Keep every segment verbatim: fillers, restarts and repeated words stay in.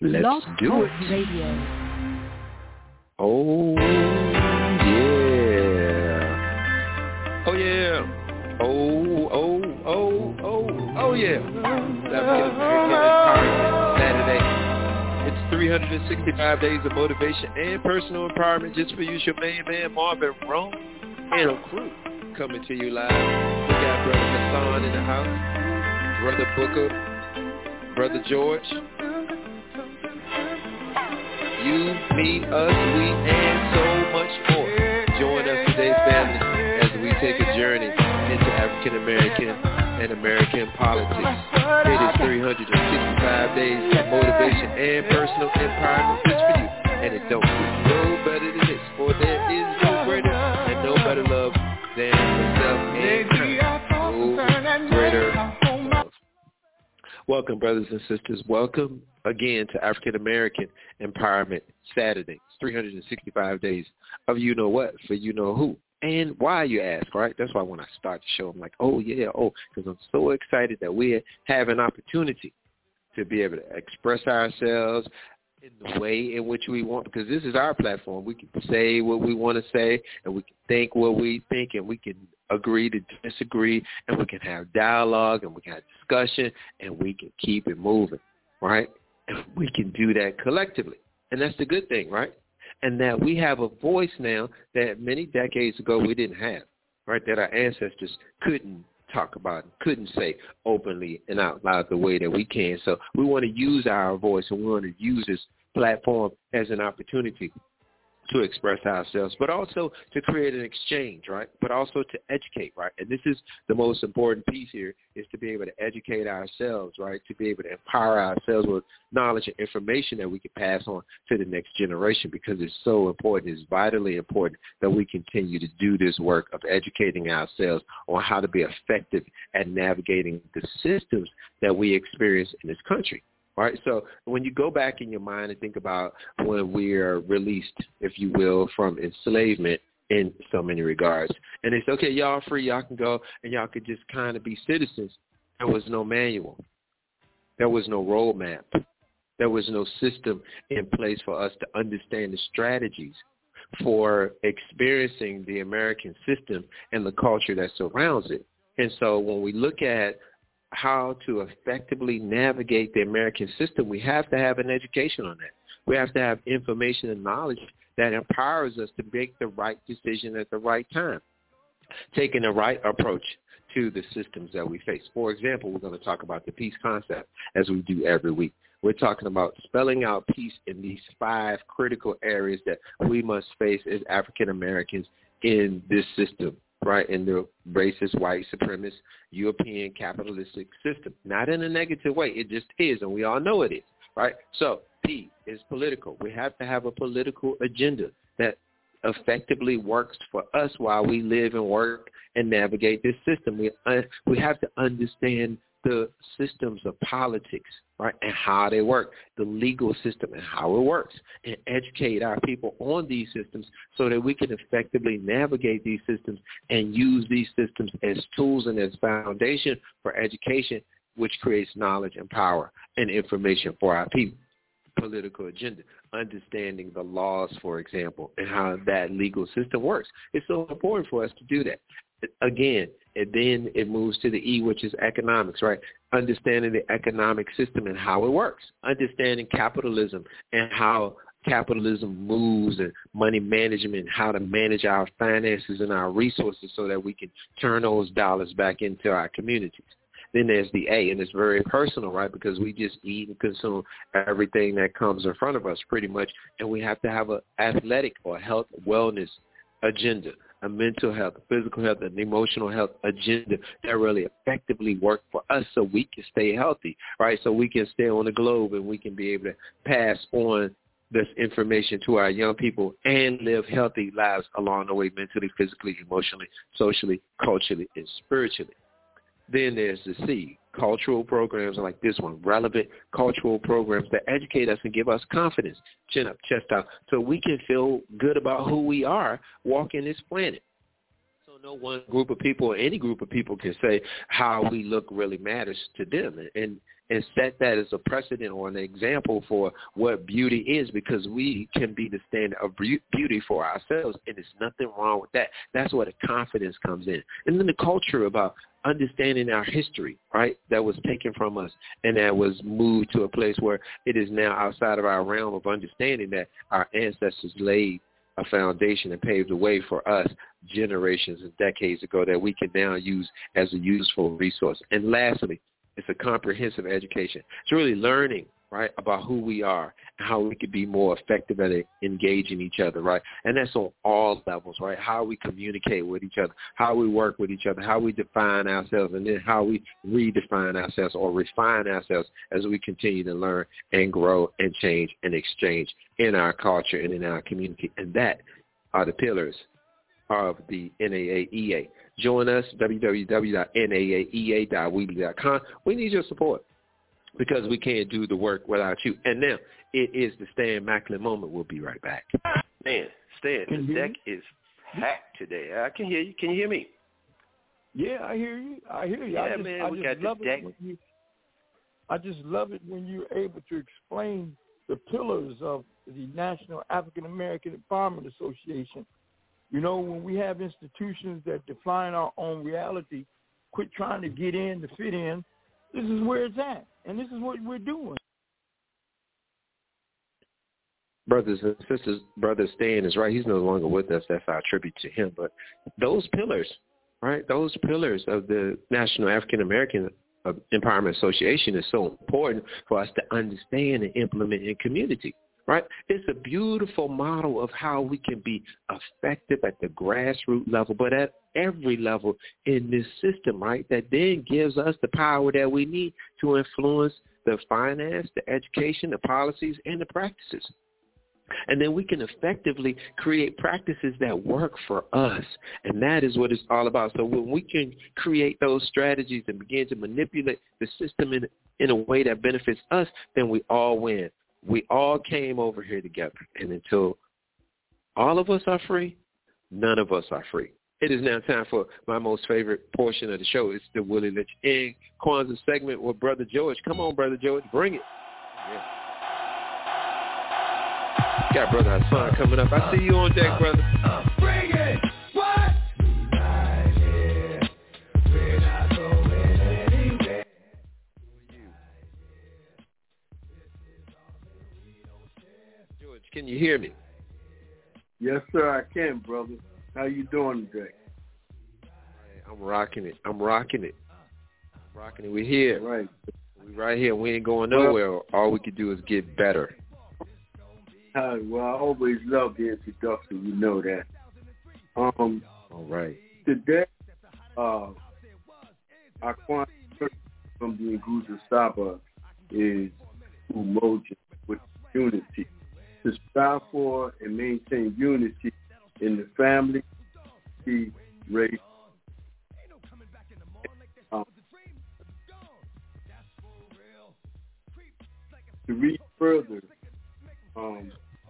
Let's Blog do Talk it. Radio. Oh, yeah. Oh, yeah. Oh, oh, oh, oh, oh, yeah. African American Empowerment Saturday. It's three hundred sixty-five days of motivation and personal empowerment just for you. It's your main man, Marvin Rome, and a crew coming to you live. We got Brother Hassan in the house, Brother Booker, Brother George. You, me, us, we, and so much more. Join us today, family, as we take a journey into African American and American politics. It is three hundred sixty-five days of motivation and personal empowerment just for you. And it don't get no better than this, for there is no greater and no better love than yourself and kind. No greater love. Welcome, brothers and sisters. Welcome again to African American Empowerment Saturday. It's three hundred sixty-five days of you know what for you know who. And why, you ask, right? That's why when I start the show, I'm like, oh, yeah, oh, because I'm so excited that we have an opportunity to be able to express ourselves in the way in which we want, because this is our platform. We can say what we want to say, and we can think what we think, and we can agree to disagree, and we can have dialogue, and we can have discussion, and we can keep it moving, right? And we can do that collectively, and that's the good thing, right? And that we have a voice now that many decades ago we didn't have, right, that our ancestors couldn't talk about, couldn't say openly and out loud the way that we can. So we want to use our voice, and we want to use this platform as an opportunity to express ourselves, but also to create an exchange, right? But also to educate, right? And this is the most important piece here, is to be able to educate ourselves, right? To be able to empower ourselves with knowledge and information that we can pass on to the next generation, because it's so important. It's vitally important that we continue to do this work of educating ourselves on how to be effective at navigating the systems that we experience in this country. All right, so when you go back in your mind and think about when we are released, if you will, from enslavement in so many regards, and it's okay, y'all free, y'all can go, and y'all could just kind of be citizens. There was no manual. There was no roadmap. There was no system in place for us to understand the strategies for experiencing the American system and the culture that surrounds it. And so when we look at how to effectively navigate the American system, we have to have an education on that. We have to have information and knowledge that empowers us to make the right decision at the right time, taking the right approach to the systems that we face. For example, we're going to talk about the peace concept, as we do every week. We're talking about spelling out peace in these five critical areas that we must face as African Americans in this system, right, in the racist, white, supremacist, European capitalistic system. Not in a negative way. It just is, and we all know it is, right? So P is political. We have to have a political agenda that effectively works for us while we live and work and navigate this system. We, uh, we have to understand the systems of politics, right, and how they work, the legal system and how it works, and educate our people on these systems so that we can effectively navigate these systems and use these systems as tools and as foundation for education, which creates knowledge and power and information for our people. Political agenda, understanding the laws, for example, and how that legal system works. It's so important for us to do that. Again, and then it moves to the E, which is economics, right? Understanding the economic system and how it works. Understanding capitalism and how capitalism moves, and money management, how to manage our finances and our resources so that we can turn those dollars back into our communities. Then there's the A, and it's very personal, right, because we just eat and consume everything that comes in front of us pretty much, and we have to have an athletic or health wellness agenda, a mental health, physical health, and emotional health agenda that really effectively work for us so we can stay healthy, right, so we can stay on the globe and we can be able to pass on this information to our young people and live healthy lives along the way, mentally, physically, emotionally, socially, culturally, and spiritually. Then there's the C, cultural programs like this one, relevant cultural programs that educate us and give us confidence, chin up, chest out, so we can feel good about who we are walking this planet. So no one group of people or any group of people can say how we look really matters to them. And and set that as a precedent or an example for what beauty is, because we can be the standard of beauty for ourselves, and there's nothing wrong with that. That's where the confidence comes in. And then the culture about understanding our history, right, that was taken from us and that was moved to a place where it is now outside of our realm of understanding that our ancestors laid a foundation and paved the way for us generations and decades ago that we can now use as a useful resource. And lastly, it's a comprehensive education. It's really learning, right, about who we are and how we can be more effective at engaging each other, right? And that's on all levels, right? How we communicate with each other, how we work with each other, how we define ourselves, and then how we redefine ourselves or refine ourselves as we continue to learn and grow and change and exchange in our culture and in our community. And that are the pillars of the N A A E A. Join us, w w w dot n a a e a dot weebly dot com. We need your support because we can't do the work without you. And now it is the Stan Macklin moment. We'll be right back. Man, Stan, the deck is packed today. I can hear you. Can you hear me? Yeah, I hear you. I hear you. Yeah, I just, man, I we just got love the deck. It when you, I just love it when you're able to explain the pillars of the National African American Empowerment Association. You know, when we have institutions that define our own reality, quit trying to get in to fit in, this is where it's at, and this is what we're doing. Brothers and sisters, Brother Stan is right. He's no longer with us. That's our tribute to him. But those pillars, right, those pillars of the National African American Empowerment Association is so important for us to understand and implement in community. Right? It's a beautiful model of how we can be effective at the grassroots level, but at every level in this system, right, that then gives us the power that we need to influence the finance, the education, the policies, and the practices. And then we can effectively create practices that work for us. And that is what it's all about. So when we can create those strategies and begin to manipulate the system in, in a way that benefits us, then we all win. We all came over here together, and until all of us are free, none of us are free. It is now time for my most favorite portion of the show. It's the Willie Lynch and Kwanzaa segment with Brother George. Come on, Brother George, bring it. Yeah. Got Brother Hassan coming up. I see you on deck, brother. Bring it. What? Can you hear me? Yes, sir, I can, brother. How you doing today? I'm rocking it. I'm rocking it. I'm rocking it. We're here. Right. We're right here. We ain't going nowhere. All we can do is get better. Uh, well, I always love the introduction. You know that. Um. All right. Today, uh, our Kwanzaa from the Nguzo Saba is Umoja, with unity. To strive for and maintain unity in the family, the race. Um, to read further, um,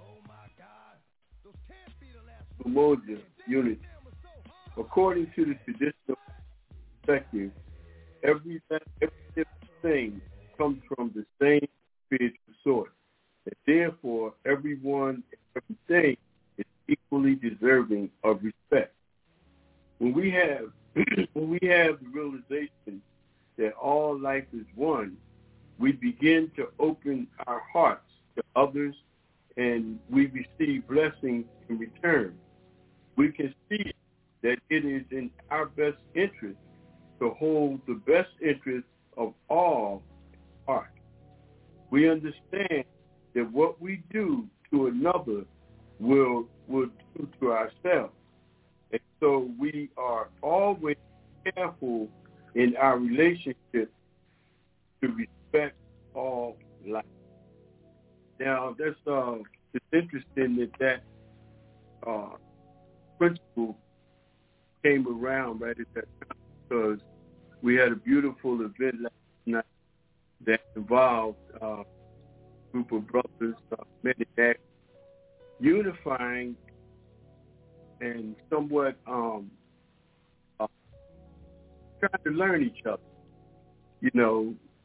Umoja, unity. According to the traditional perspective, every, every thing comes from the same spiritual source. And therefore, everyone and everything is equally deserving of respect. When we have when we have the realization that all life is one, we begin to open our hearts to others, and we receive blessings in return. We can see that it is in our best interest to hold the best interest of all at heart. We understand that what we do to another will will do to ourselves. And so we are always careful in our relationship to respect all life. Now, that's uh, it's interesting that that uh, principle came around right at that time, because we had a beautiful event last night that involved uh, group of brothers, uh, many that unifying and somewhat um, uh, trying to learn each other. You know,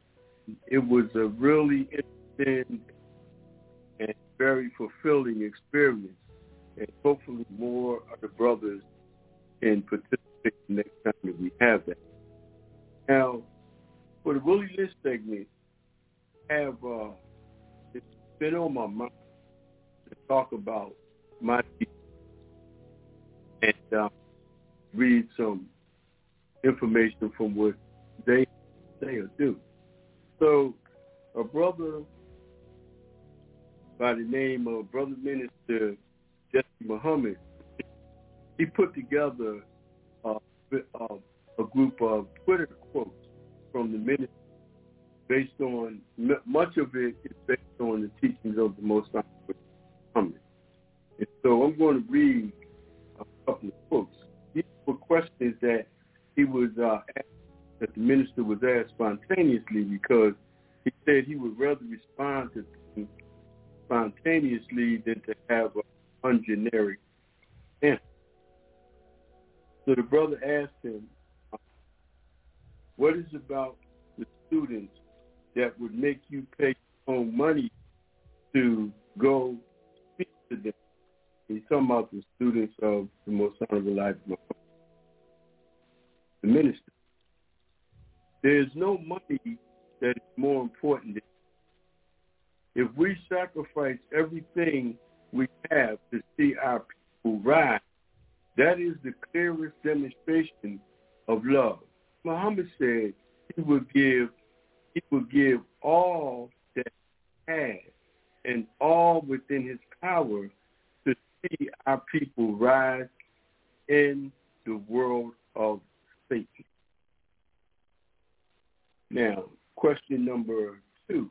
it was a really interesting and very fulfilling experience. And hopefully more of the brothers can participate next time that we have that. Now, for the Willie Lynch segment, I have uh, it's been on my mind to talk about my people and uh, read some information from what they say or do. So a brother by the name of Brother Minister Jesse Muhammad, he put together uh, uh, a group of Twitter quotes from the minister based on, much of it is based on the teachings of the Most High Muhammad. And so I'm going to read a couple of quotes. These were questions that he was uh, asked, that the minister was asked spontaneously, because he said he would rather respond to things spontaneously than to have an ungeneric answer. So the brother asked him, what is about the students that would make you pay your own money to go speak to them? He's talking about the students of the Most Honorable Elijah Muhammad, the minister. There's no money that is more important than if we sacrifice everything we have to see our people rise. That is the clearest demonstration of love. Muhammad said he would give, he would give all that he had and all within his power to see our people rise in the world of Satan. Now, question number two.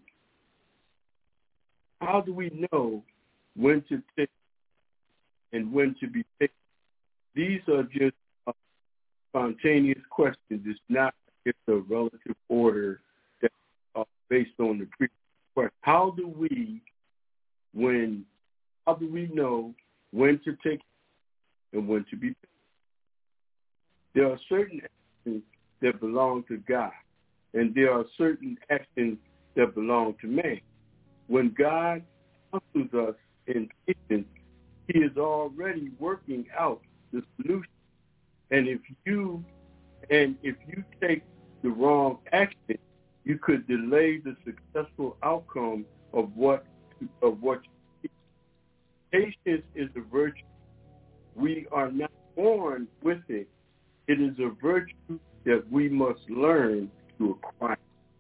How do we know when to take and when to be taken? These are just uh, spontaneous questions. It's not it's a relative order that uh, based on the previous question. How do we when how do we know when to take and when to be taken? There are certain actions that belong to God, and there are certain actions that belong to man. When God counsels us in patience, he is already working out the solution. And if you and if you take the wrong action, you could delay the successful outcome of what of what you see. Patience is a virtue. We are not born with it. It is a virtue that we must learn to acquire.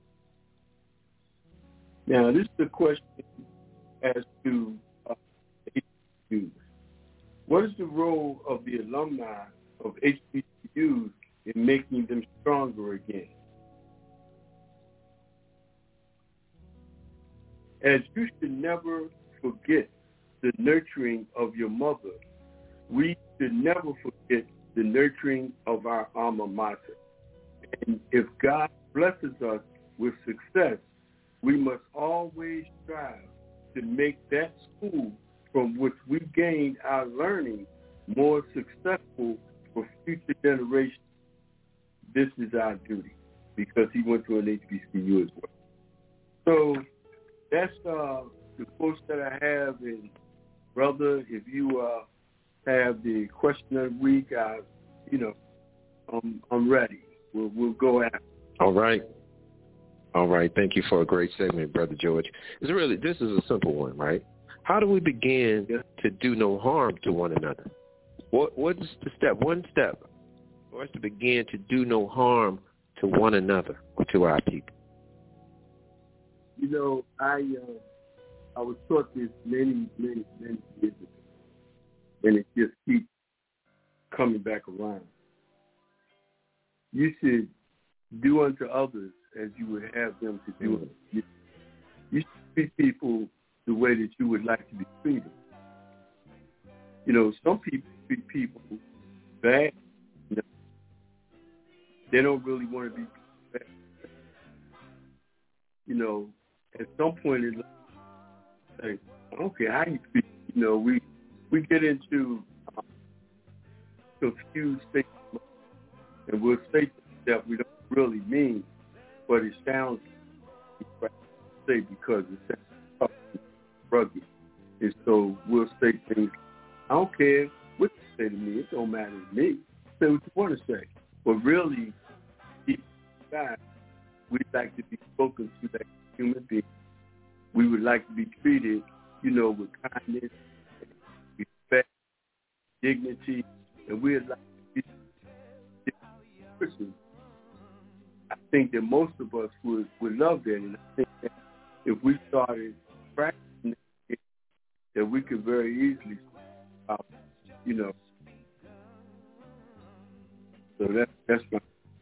Now, this is the question as to uh, H B C Us. What is the role of the alumni of H B C Us in making them stronger again? As you should never forget the nurturing of your mother, we should never forget the nurturing of our alma mater. And if God blesses us with success, we must always strive to make that school from which we gained our learning more successful for future generations. This is our duty, because he went to an H B C U as well. So that's uh, the quotes that I have. And brother, if you uh, have the question of the week, I, you know, I'm, I'm ready. We'll, we'll go after. All right. All right. Thank you for a great segment, Brother George. It's really, this is a simple one, right? How do we begin yeah. to do no harm to one another? What What's the step, one step for us to begin to do no harm to one another or to our people? You know, I uh, I was taught this many, many, many years ago, and it just keeps coming back around. You should do unto others as you would have them to do it. You, you should treat people the way that you would like to be treated. You know, some people treat people bad. You know, they don't really want to be bad. You know, at some point in life, like, I don't care how you treat. You know, we we get into um, confused statements, and we'll say that we don't really mean, but it sounds. say because it's tough and rugged. And so we'll say things, I don't care what you say to me. It don't matter to me. Say what you want to say. But really, deep inside, we'd like to be spoken to like human beings. We would like to be treated, you know, with kindness, respect, dignity, and we'd like to be person. I think that most of us would, would love that, and I think that if we started practicing it, that we could very easily, uh, you know. So that, that's my.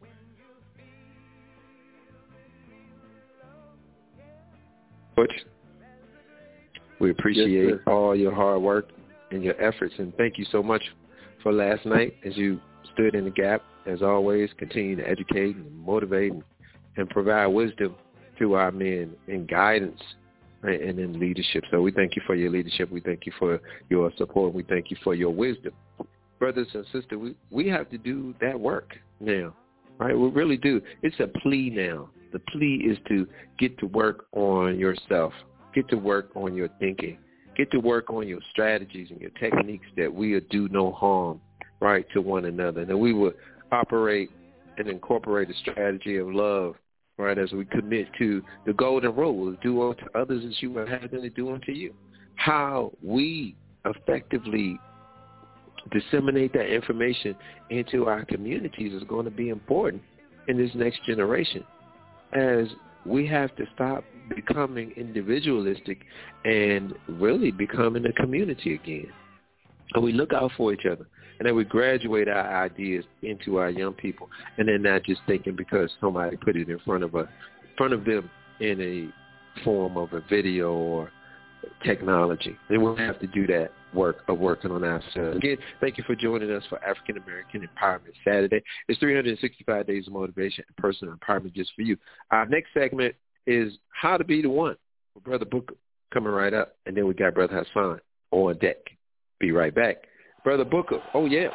We appreciate yes, all your hard work and your efforts, and thank you so much for last night as you stood in the gap. As always, continue to educate and motivate and, and provide wisdom to our men and guidance and, and in leadership. So we thank you for your leadership. We thank you for your support. We thank you for your wisdom. Brothers and sisters, we, we have to do that work now, right? We really do. It's a plea now. The plea is to get to work on yourself. Get to work on your thinking. Get to work on your strategies and your techniques that will do no harm, right, to one another. And that we will operate and incorporate a strategy of love, right, as we commit to the golden rule of do unto others as you would have them to do unto you. How we effectively disseminate that information into our communities is going to be important in this next generation, as we have to stop becoming individualistic and really becoming a community again. And we look out for each other, and then we graduate our ideas into our young people, and they're not just thinking because somebody put it in front of a, in front of them in a form of a video or technology. And we'll have to do that work of working on ourselves. Again, thank you for joining us for African American Empowerment Saturday. It's three hundred sixty-five days of motivation and personal empowerment just for you. Our next segment is How to Be the One with Brother Booker coming right up, and then we got Brother Hassan on deck. Be right back. Brother Booker, oh yeah.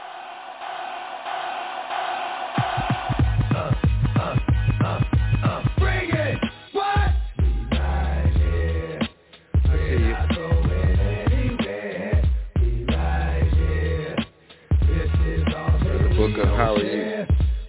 Booker, how are you?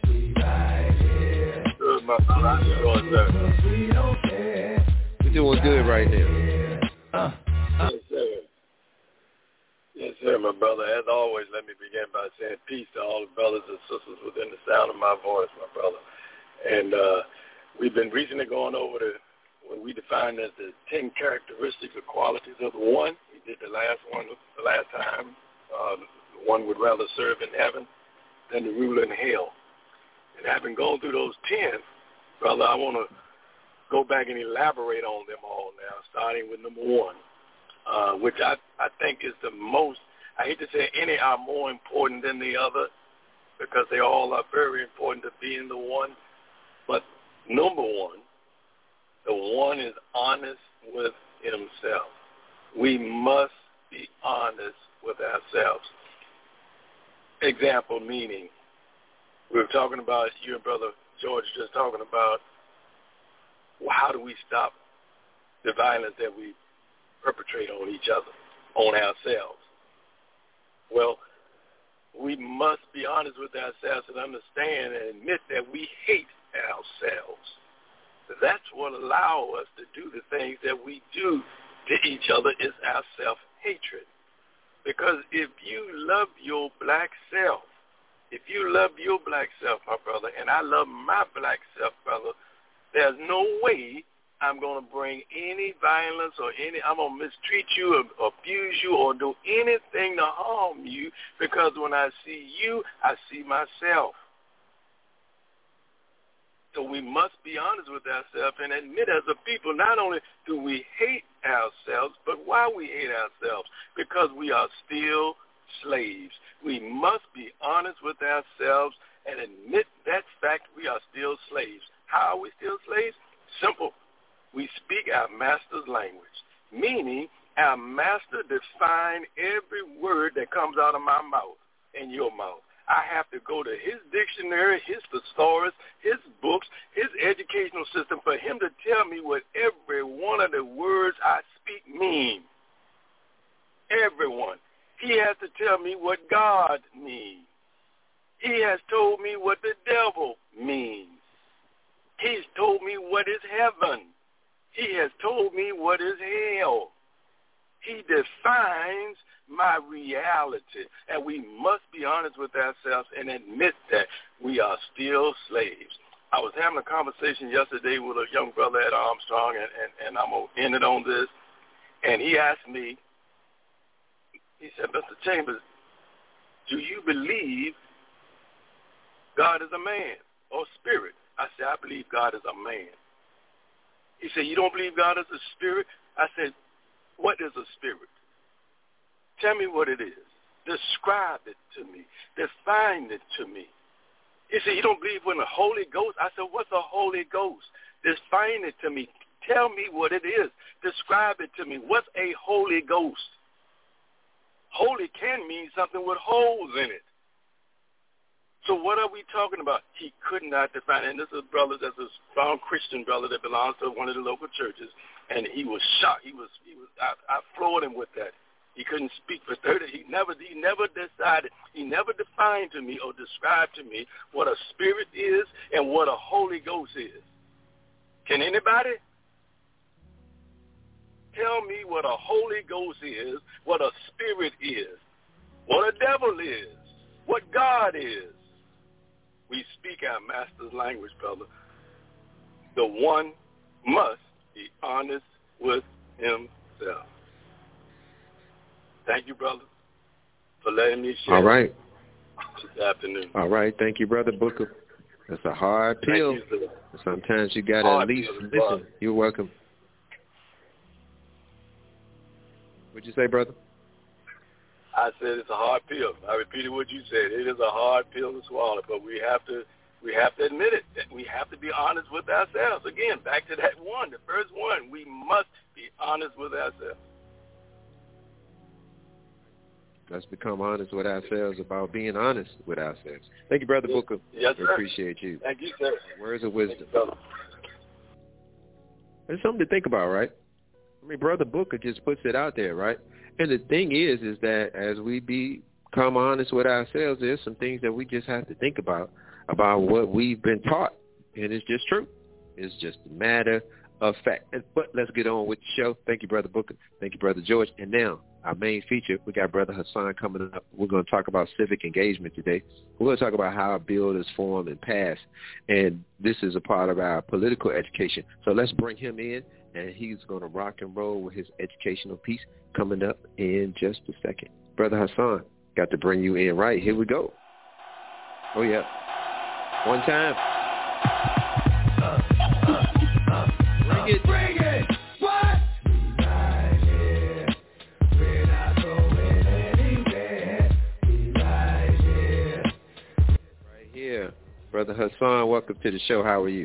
Good, my brother. How you doing, sir? We're doing good right now. Uh, uh. Yes, sir. Yes, sir, my brother. As always, let me begin by saying peace to all the brothers and sisters within the sound of my voice, my brother. And uh, we've been recently going over the what we define as the ten characteristics or qualities of the one. We did the last one the last time. Uh, one would rather serve in heaven than to rule in hell. And having gone through those ten, brother, I want to go back and elaborate on them all now, starting with number one, uh, which I, I think is the most, I hate to say any are more important than the other because they all are very important to being the one. But number one, the one is honest with himself. We must be honest with ourselves. Example, meaning, we were talking about, you and Brother George just talking about, well, how do we stop the violence that we perpetrate on each other, on ourselves? Well, we must be honest with ourselves and understand and admit that we hate ourselves. That's what allows us to do the things that we do to each other is our self-hatred. Because if you love your black self, if you love your black self, my brother, and I love my black self, brother, there's no way I'm going to bring any violence or any, I'm going to mistreat you or abuse you or do anything to harm you, because when I see you, I see myself. So we must be honest with ourselves and admit as a people, not only do we hate ourselves, but why we hate ourselves? Because we are still slaves. We must be honest with ourselves and admit that fact we are still slaves. How are we still slaves? Simple. We speak our master's language, meaning our master defines every word that comes out of my mouth and your mouth. I have to go to his dictionary, his thesaurus, his books, his educational system for him to tell me what every one of the words I speak mean. Everyone. He has to tell me what God means. He has told me what the devil means. He's told me what is heaven. He has told me what is hell. He defines my reality, and we must be honest with ourselves and admit that we are still slaves. I was having a conversation yesterday with a young brother at Armstrong, and, and, and I'm going to end it on this, and he asked me, he said, Mister Chambers, do you believe God is a man or spirit? I said, I believe God is a man. He said, you don't believe God is a spirit? I said, what is a spirit? Tell me what it is. Describe it to me. Define it to me. He said, you don't believe in the Holy Ghost? I said, what's a Holy Ghost? Define it to me. Tell me what it is. Describe it to me. What's a Holy Ghost? Holy can mean something with holes in it. So what are we talking about? He could not define it. And this is a brother that's a strong Christian brother that belongs to one of the local churches, and he was shocked. He was, he was. I, I floored him with that. He couldn't speak for thirty. He never, he never decided. He never defined to me or described to me what a spirit is and what a Holy Ghost is. Can anybody tell me what a Holy Ghost is, what a spirit is, what a devil is, what God is? We speak our master's language, brother. The one must be honest with himself. Thank you, brother, for letting me share. All right. This afternoon. All right. Thank you, Brother Booker. That's a hard pill. Thank you, sir. Sometimes you got to at least pill, listen. brother. You're welcome. What'd you say, brother? I said it's a hard pill. I repeated what you said. It is a hard pill to swallow, but we have to we have to admit it. That we have to be honest with ourselves. Again, back to that one, the first one. We must be honest with ourselves. Let's become honest with ourselves about being honest with ourselves. Thank you, Brother Booker. Yes, we sir. appreciate you. Thank you, sir. Words of wisdom. You, It's something to think about, right? I mean, Brother Booker just puts it out there, right? And the thing is, is that as we become honest with ourselves, there's some things that we just have to think about, about what we've been taught. And it's just true. It's just a matter of fact. But let's get on with the show. Thank you, Brother Booker. Thank you, Brother George. And now, our main feature, we got Brother Hassan coming up. We're going to talk about civic engagement today. We're going to talk about how a bill is formed and passed. And this is a part of our political education. So let's bring him in, and he's going to rock and roll with his educational piece coming up in just a second. Brother Hassan, got to bring you in right. Here we go. Oh, yeah. One time. Uh, uh, uh, bring it. Bring it. What? Right here. We're not going anywhere. Right here. Right here. Brother Hassan, welcome to the show. How are you?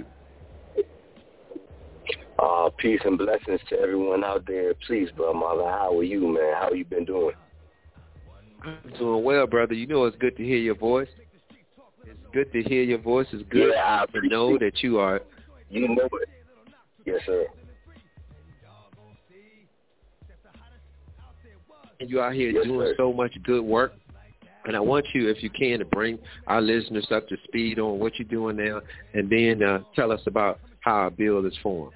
Uh, peace and blessings to everyone out there. Please, Brother Marlon, how are you, man? How you been doing? I'm doing well, brother. You know it's good to hear your voice. It's good to hear your voice. It's good yeah, to know that you are. You know it. Yes, sir. And you out here yes, doing sir. so much good work. And I want you, if you can, to bring our listeners up to speed on what you're doing now, and then uh, tell us about how a bill is formed.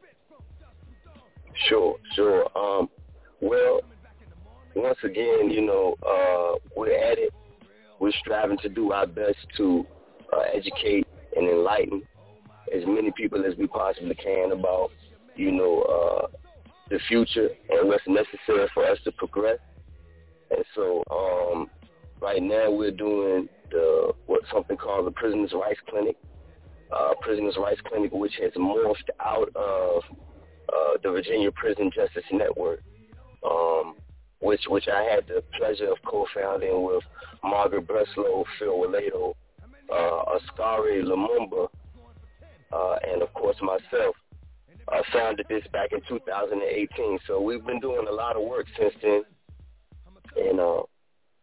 Sure, sure. Um, well, once again, you know, uh, we're at it. We're striving to do our best to uh, educate and enlighten as many people as we possibly can about, you know, uh, the future and what's necessary for us to progress. And so um, right now we're doing the what something called the Prisoners' Rights Clinic, uh, Prisoners' Rights Clinic, which has morphed out of uh, the Virginia Prison Justice Network, um, which which I had the pleasure of co-founding with Margaret Breslow, Phil Waledo, uh, Ascari Lumumba, uh, and of course myself. I uh, founded this back in two thousand eighteen. So we've been doing a lot of work since then. And uh,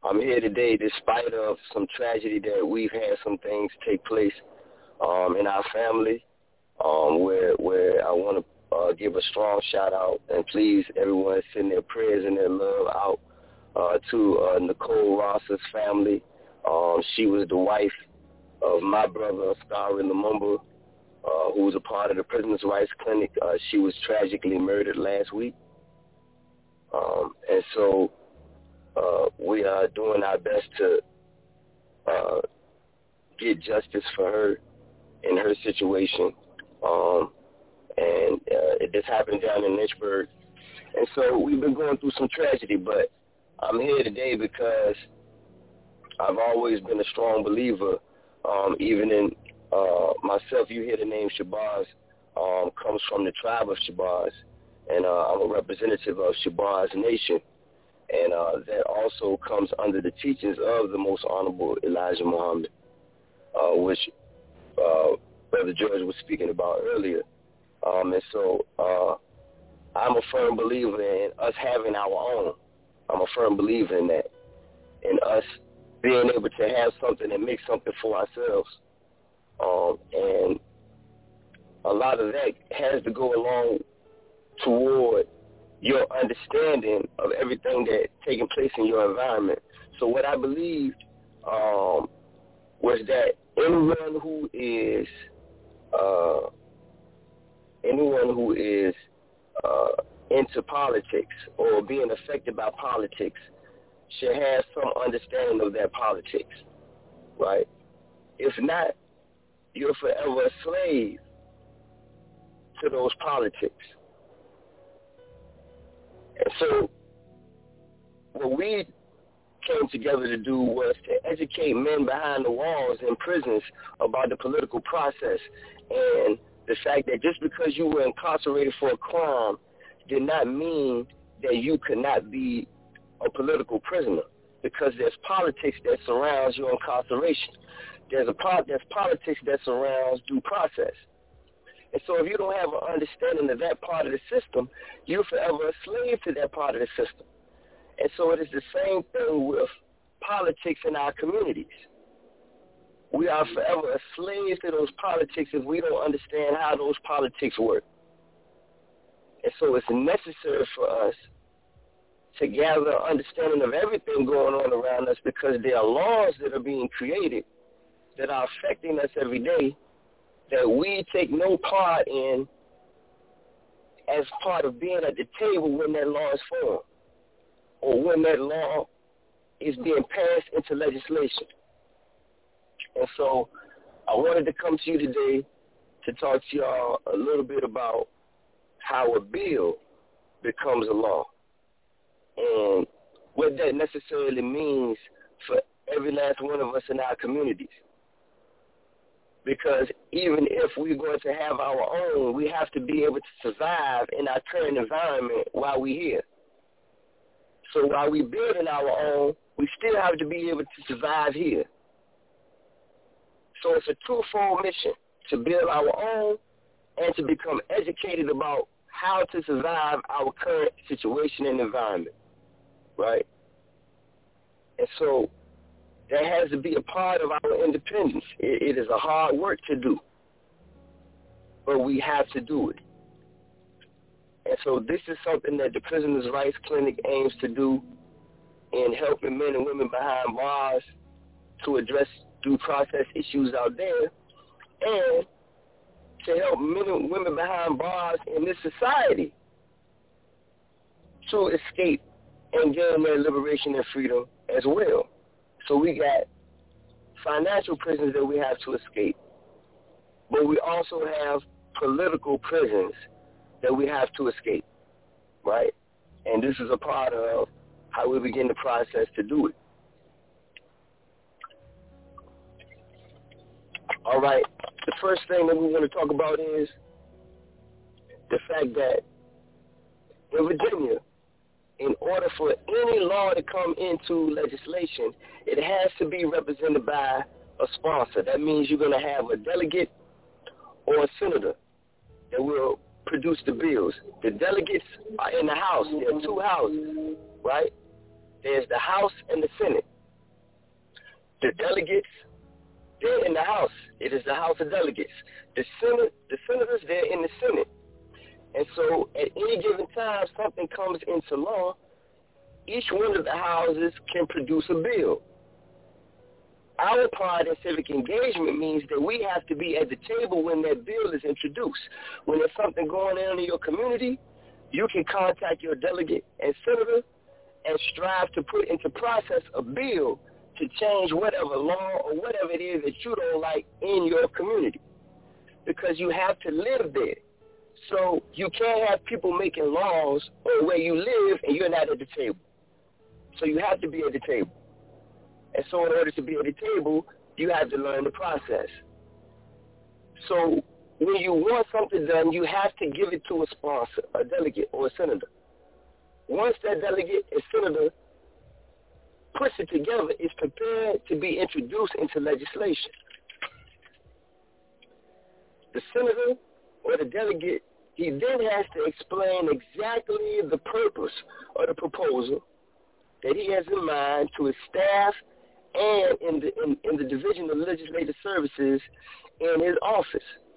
I'm here today despite of some tragedy that we've had some things take place um, in our family, um, where where I want to uh, give a strong shout out and please everyone send their prayers and their love out uh, to uh, Nicole Ross's family. Um, she was the wife of my brother, Starry Lumumba, uh, who was a part of the Prisoners' Rights Clinic. Uh, she was tragically murdered last week. Um, and so uh, we are doing our best to uh, get justice for her in her situation. Um, and uh, this happened down in Lynchburg. And so we've been going through some tragedy, but I'm here today because I've always been a strong believer, um, even in uh, myself. You hear the name Shabazz, um, comes from the tribe of Shabazz, and uh, I'm a representative of Shabazz Nation, and uh, that also comes under the teachings of the Most Honorable Elijah Muhammad, uh, which uh, Brother George was speaking about earlier. Um, and so uh, I'm a firm believer in us having our own. I'm a firm believer in that, in us being able to have something and make something for ourselves. Um, and a lot of that has to go along toward your understanding of everything that's taking place in your environment. So what I believed um, was that anyone who is uh, anyone who is uh, into politics or being affected by politics should have some understanding of that politics, right? If not, you're forever a slave to those politics. And so what we came together to do was to educate men behind the walls in prisons about the political process and the fact that just because you were incarcerated for a crime did not mean that you could not be a political prisoner, because there's politics that surrounds your incarceration. There's a po- there's politics that surrounds due process. And so if you don't have an understanding of that part of the system, you're forever a slave to that part of the system. And so it is the same thing with politics in our communities. We are forever a slave to those politics if we don't understand how those politics work. And so it's necessary for us to gather an understanding of everything going on around us, because there are laws that are being created that are affecting us every day that we take no part in as part of being at the table when that law is formed or when that law is being passed into legislation. And so I wanted to come to you today to talk to y'all a little bit about how a bill becomes a law and what that necessarily means for every last one of us in our communities. Because even if we're going to have our own, we have to be able to survive in our current environment while we're here. So while we're building our own, we still have to be able to survive here. So it's a twofold mission, to build our own and to become educated about how to survive our current situation and environment, right? And so that has to be a part of our independence. It, it is a hard work to do, but we have to do it. And so this is something that the Prisoners' Rights Clinic aims to do in helping men and women behind bars to address due process issues out there, and to help men and women behind bars in this society to escape and gain their liberation and freedom as well. So we got financial prisons that we have to escape, but we also have political prisons that we have to escape, right? And this is a part of how we begin the process to do it. All right, the first thing that we want to talk about is the fact that in Virginia, in order for any law to come into legislation, it has to be represented by a sponsor. That means you're going to have a delegate or a senator that will produce the bills. The delegates are in the House. There are two houses, right? There's the House and the Senate. The delegates, they're in the House. It is the House of Delegates. The Senate, the senators, they're in the Senate. And so at any given time, something comes into law, each one of the houses can produce a bill. Our part in civic engagement means that we have to be at the table when that bill is introduced. When there's something going on in your community, you can contact your delegate and senator and strive to put into process a bill to change whatever law or whatever it is that you don't like in your community, because you have to live there. So you can't have people making laws on where you live and you're not at the table. So you have to be at the table. And so in order to be at the table, you have to learn the process. So when you want something done, you have to give it to a sponsor, a delegate, or a senator. Once that delegate and senator puts it together, it's prepared to be introduced into legislation. The senator or the delegate, he then has to explain exactly the purpose of the proposal that he has in mind to his staff and in the in, in the Division of Legislative Services in his office.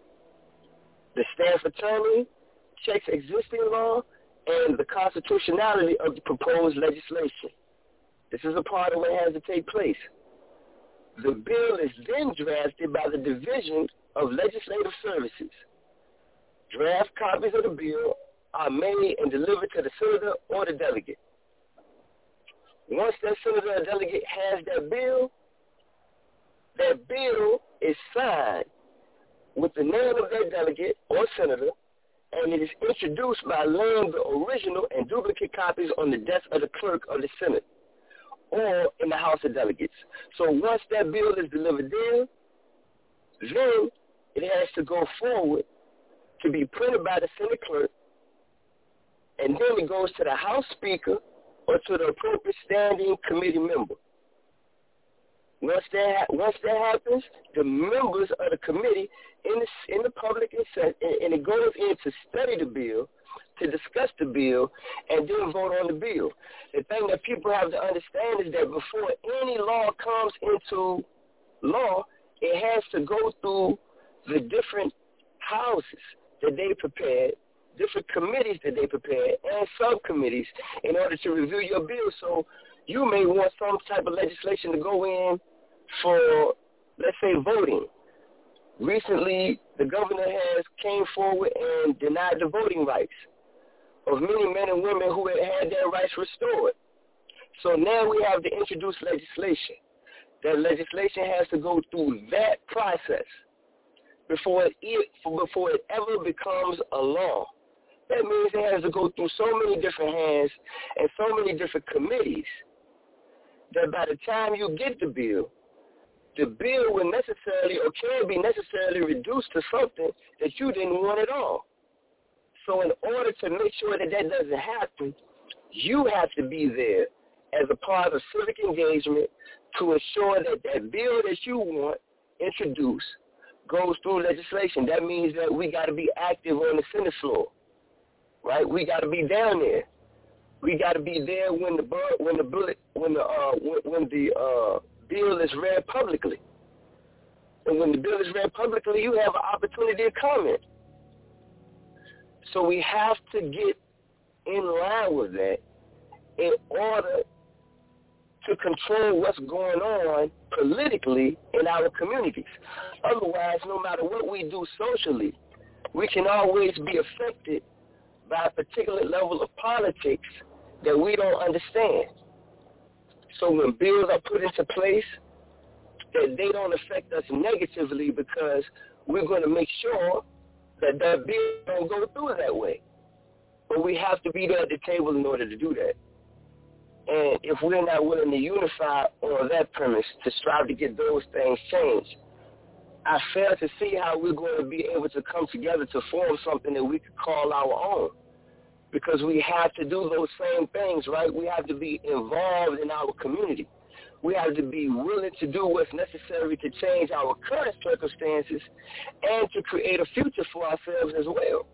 The staff attorney checks existing law and the constitutionality of the proposed legislation. This is a part of what has to take place. The bill is then drafted by the Division of Legislative Services. Draft copies of the bill are made and delivered to the senator or the delegate. Once that senator or delegate has that bill, that bill is signed with the name of that delegate or senator, and it is introduced by laying the original and duplicate copies on the desk of the clerk of the Senate or in the House of Delegates. So once that bill is delivered there, then it has to go forward to be printed by the Senate clerk, and then it goes to the House Speaker or to the appropriate standing committee member. Once that, once that happens, the members of the committee in the, in the public, and, and it goes in to study the bill, to discuss the bill, and then vote on the bill. The thing that people have to understand is that before any law comes into law, it has to go through the different houses that they prepared, different committees that they prepared, and subcommittees in order to review your bill. So you may want some type of legislation to go in for, let's say, voting. Recently, the governor has came forward and denied the voting rights of many men and women who had had their rights restored. So now we have to introduce legislation. That legislation has to go through that process before it, before it ever becomes a law. That means it has to go through so many different hands and so many different committees that by the time you get the bill, the bill will necessarily or can be necessarily reduced to something that you didn't want at all. So in order to make sure that that doesn't happen, you have to be there as a part of civic engagement to ensure that that bill that you want introduced goes through legislation. That means that we got to be active on the Senate floor, right? We got to be down there. We got to be there when the when the bullet when the uh, when, when the uh, bill is read publicly. And when the bill is read publicly, you have an opportunity to comment. So we have to get in line with that in order to control what's going on politically in our communities. Otherwise, no matter what we do socially, we can always be affected by a particular level of politics that we don't understand. So when bills are put into place, that they don't affect us negatively because we're going to make sure that that bill don't go through that way. But we have to be there at the table in order to do that. And if we're not willing to unify on that premise to strive to get those things changed, I fail to see how we're going to be able to come together to form something that we could call our own. Because we have to do those same things, right? We have to be involved in our community. We have to be willing to do what's necessary to change our current circumstances and to create a future for ourselves as well.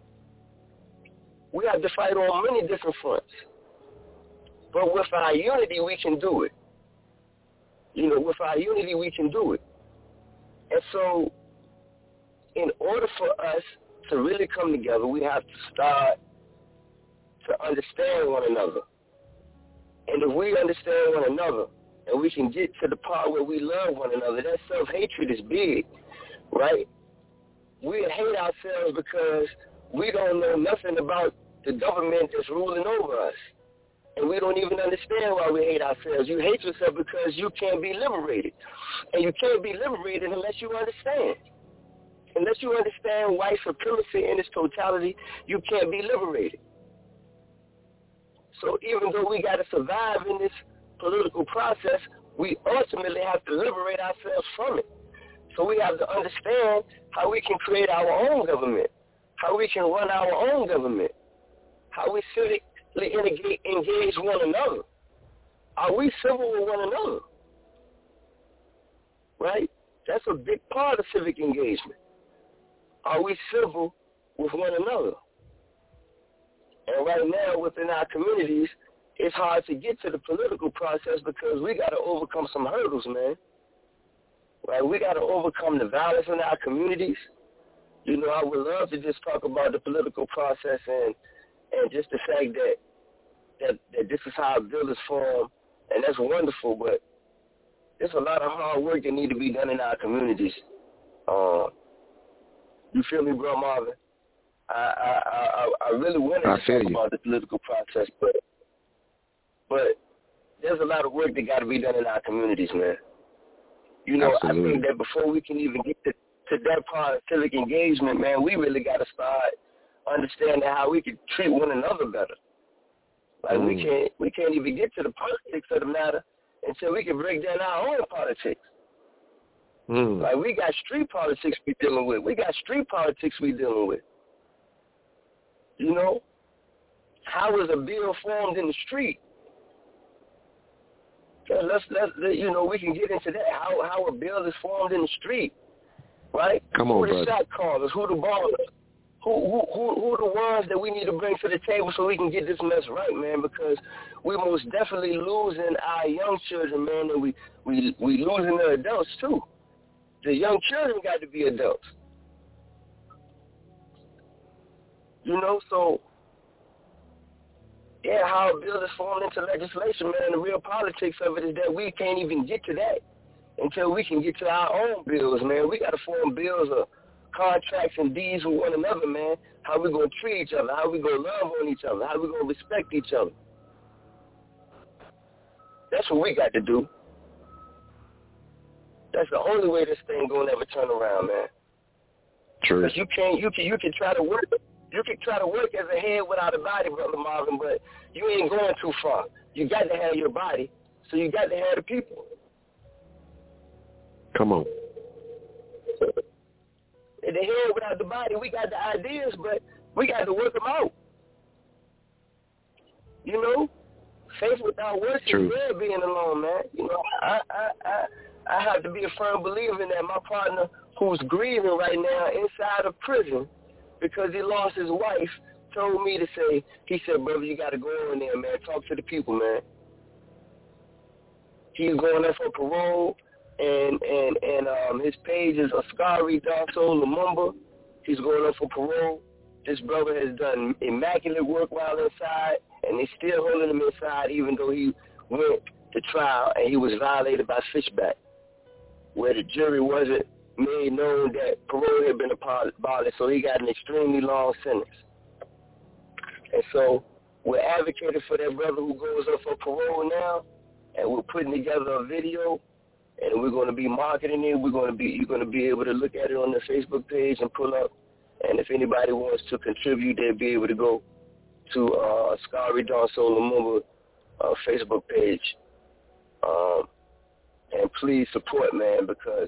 We have to fight on many different fronts. But with our unity, we can do it. You know, with our unity, we can do it. And so in order for us to really come together, we have to start to understand one another. And if we understand one another and we can get to the part where we love one another, that self-hatred is big, right? We hate ourselves because we don't know nothing about the government that's ruling over us. And we don't even understand why we hate ourselves. You hate yourself because you can't be liberated. And you can't be liberated unless you understand. Unless you understand white supremacy in its totality, you can't be liberated. So even though we got to survive in this political process, we ultimately have to liberate ourselves from it. So we have to understand how we can create our own government, how we can run our own government, how we civically engage, engage one another. Are we civil with one another? Right? That's a big part of civic engagement. Are we civil with one another? And right now within our communities, it's hard to get to the political process because we got to overcome some hurdles, man. Right? We got to overcome the violence in our communities. You know, I would love to just talk about the political process and and just the fact that that, that this is how a bill is formed, and that's wonderful, but there's a lot of hard work that need to be done in our communities. Uh, you feel me, bro, Marvin? I I, I, I really wanted to talk you. about the political process, but but there's a lot of work that got to be done in our communities, man. You know, Absolutely. I think that before we can even get to, to that part of civic engagement, man, we really got to start understanding how we can treat one another better. Like mm. we can't we can't even get to the politics of the matter until we can break down our own politics. Mm. Like we got street politics we dealing with. We got street politics we dealing with. You know, how is a bill formed in the street? So let's let's you know we can get into that. How how a bill is formed in the street, right? Come on, who the brother. shot callers? Who the ballers? Who who who who are the ones that we need to bring to the table so we can get this mess right, man? Because we most definitely losing our young children, man, and we we we losing the adults too. The young children got to be adults. You know, so, yeah, how a bill is formed into legislation, man, the real politics of it is that we can't even get to that until we can get to our own bills, man. We got to form bills of contracts and deeds with one another, man. How we going to treat each other, how we going to love on each other, how we going to respect each other. That's what we got to do. That's the only way this thing going to ever turn around, man. True. Because you can't, you can, you can try to work You can try to work as a head without a body, Brother Marvin, but you ain't going too far. You got to have your body, so you got to have the people. Come on. In the head without the body, we got the ideas, but we got to work them out. You know, faith without works is dead being alone, man. You know, I, I, I, I have to be a firm believer in that. My partner, who's grieving right now inside of prison, because he lost his wife, told me to say, he said, brother, you got to go in there, man. Talk to the people, man. He's going there for parole, and and, and um, his page is Askari Darso Lumumba. He's going there for parole. This brother has done immaculate work while inside, and they're still holding him inside even though he went to trial and he was violated by Fishback, where the jury wasn't made known that parole had been abolished, so he got an extremely long sentence. And so we're advocating for that brother who goes up for parole now, and we're putting together a video, and we're going to be marketing it. We're going to be you're going to be able to look at it on the Facebook page and pull up. And if anybody wants to contribute, they'll be able to go to uh, Askari Darso Lumumba uh, Facebook page. Um, and please support, man, because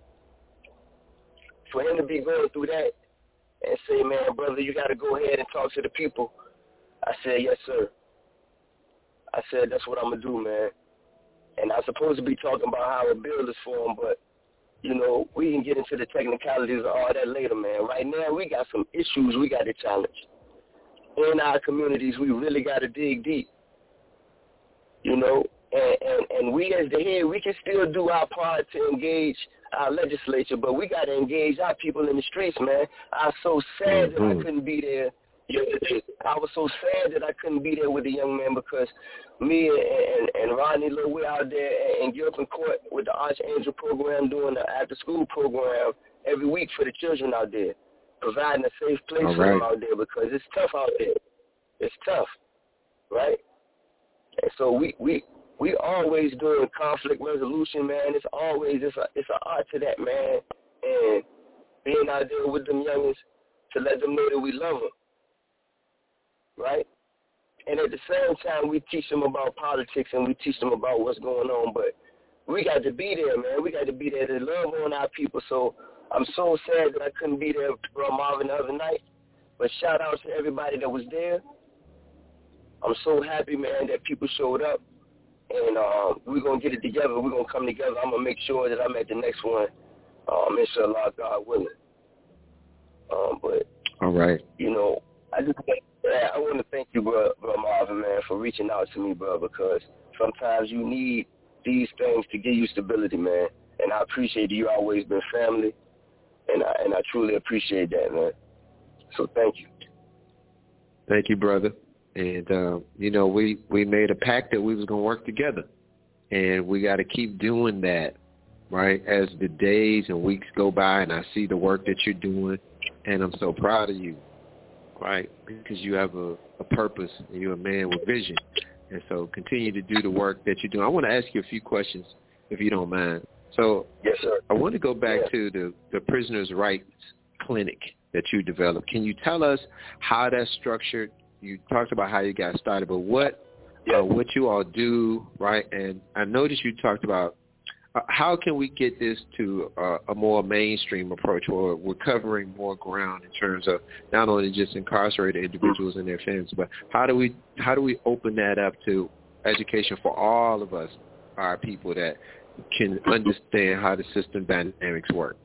for him to be going through that and say, man, brother, you got to go ahead and talk to the people. I said, yes, sir. I said, that's what I'm going to do, man. And I'm supposed to be talking about how a bill is formed, but, you know, we can get into the technicalities of all that later, man. Right now, we got some issues we got to challenge. In our communities, we really got to dig deep, you know, and, and, and we as the head, we can still do our part to engage our legislature, but we got to engage our people in the streets, man. I was so sad mm-hmm. that I couldn't be there. I was so sad that I couldn't be there with the young man because me and, and, and Rodney Lowe, we're out there in Gilpin Court with the Archangel program doing the after-school program every week for the children out there, providing a safe place All for right. them out there because it's tough out there. It's tough, right? And so we, we, we always doing conflict resolution, man. It's always, it's a, it's an art to that, man. And being out there with them youngins to let them know that we love them. Right? And at the same time, we teach them about politics and we teach them about what's going on. But we got to be there, man. We got to be there to love on our people. So I'm so sad that I couldn't be there for Marvin the other night. But shout out to everybody that was there. I'm so happy, man, that people showed up. And um, we're going to get it together. We're going to come together. I'm going to make sure that I'm at the next one, um, inshallah, God willing. Um, but, All right. you know, I just yeah, I want to thank you, bro, bro Marvin, man, for reaching out to me, bro, because sometimes you need these things to give you stability, man. And I appreciate you. You've always been family, and I, and I truly appreciate that, man. So thank you. Thank you, brother. And, uh, you know, we, we made a pact that we was going to work together, and we got to keep doing that, right, as the days and weeks go by, and I see the work that you're doing, and I'm so proud of you. Right, because you have a, a purpose and you're a man with vision. And so continue to do the work that you're doing. I want to ask you a few questions, if you don't mind. So yes, sir. I want to go back yeah. to the, the Prisoners' Rights Clinic that you developed. Can you tell us how that's structured? You talked about how you got started, but what yeah. uh, what you all do, right? And I noticed you talked about uh, how can we get this to uh, a more mainstream approach, or we're covering more ground in terms of not only just incarcerated individuals and their families, but how do we how do we open that up to education for all of us, our people that can understand how the system dynamics work?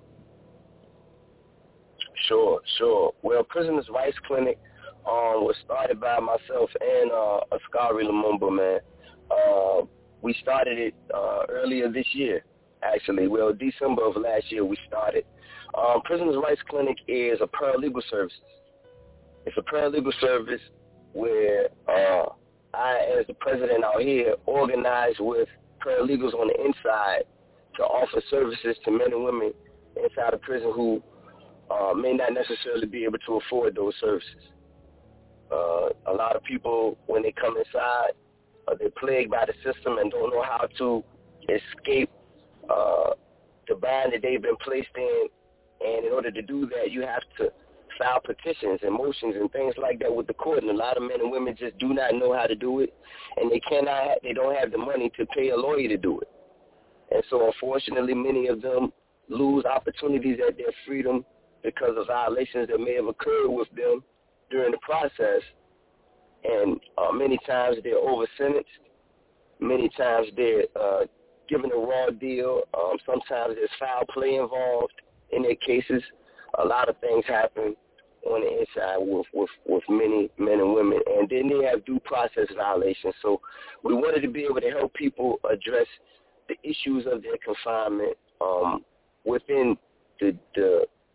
Sure, sure. Well, Prisoners' Rights Clinic um, was started by myself and uh, Askari Lumumba, man. Uh, We started it uh, earlier this year, actually. Well, December of last year we started. Um, Prisoners' Rights Clinic is a paralegal service. It's a paralegal service where uh, I, as the president out here, organize with paralegals on the inside to offer services to men and women inside of prison who uh, may not necessarily be able to afford those services. Uh, a lot of people, when they come inside, Uh, they're plagued by the system and don't know how to escape uh, the bind that they've been placed in. And in order to do that, you have to file petitions and motions and things like that with the court. And a lot of men and women just do not know how to do it, and they cannot. They don't have the money to pay a lawyer to do it. And so, unfortunately, many of them lose opportunities at their freedom because of violations that may have occurred with them during the process. And uh, many times they're over-sentenced. Many times they're uh, given a raw deal. Um, sometimes there's foul play involved in their cases. A lot of things happen on the inside with, with, with many men and women. And then they have due process violations. So we wanted to be able to help people address the issues of their confinement um, within the, the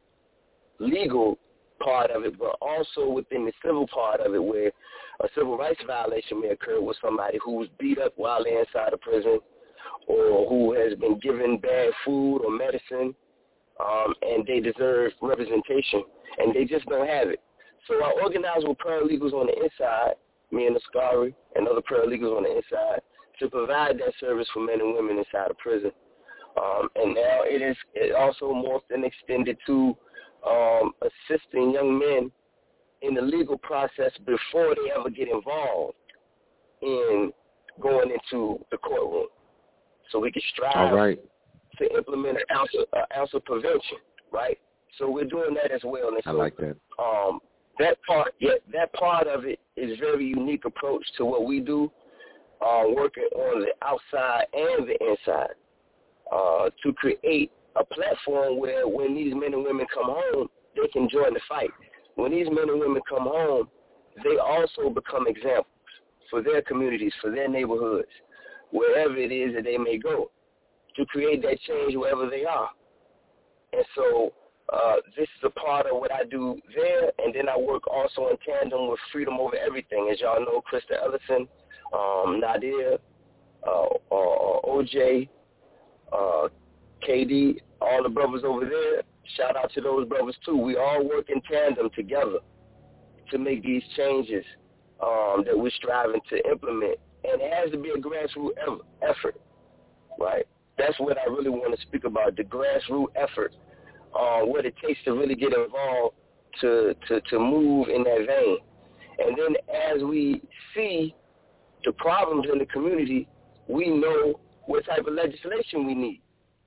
legal part of it, but also within the civil part of it, where a civil rights violation may occur with somebody who's beat up while they're inside a prison, or who has been given bad food or medicine, um, and they deserve representation, and they just don't have it. So I organize with paralegals on the inside, me and Askari and other paralegals on the inside, to provide that service for men and women inside of prison. Um, and now it is it also morphed and extended to Um, assisting young men in the legal process before they ever get involved in going into the courtroom. So we can strive All right. to implement an ounce of, an ounce of prevention, right? So we're doing that as well. And I so, like that. Um, that part, yeah, that part of it is very unique approach to what we do, uh, working on the outside and the inside uh, to create a platform where when these men and women come home, they can join the fight. When these men and women come home, they also become examples for their communities, for their neighborhoods, wherever it is that they may go, to create that change wherever they are. And so uh, this is a part of what I do there, and then I work also in tandem with Freedom Over Everything. As y'all know, Krista Ellison, um, Nadir, uh, uh, O J, uh, K D, all the brothers over there, shout out to those brothers too. We all work in tandem together to make these changes um, that we're striving to implement. And it has to be a grassroots effort, right? That's what I really want to speak about, the grassroots effort, uh, what it takes to really get involved to, to, to move in that vein. And then as we see the problems in the community, we know what type of legislation we need.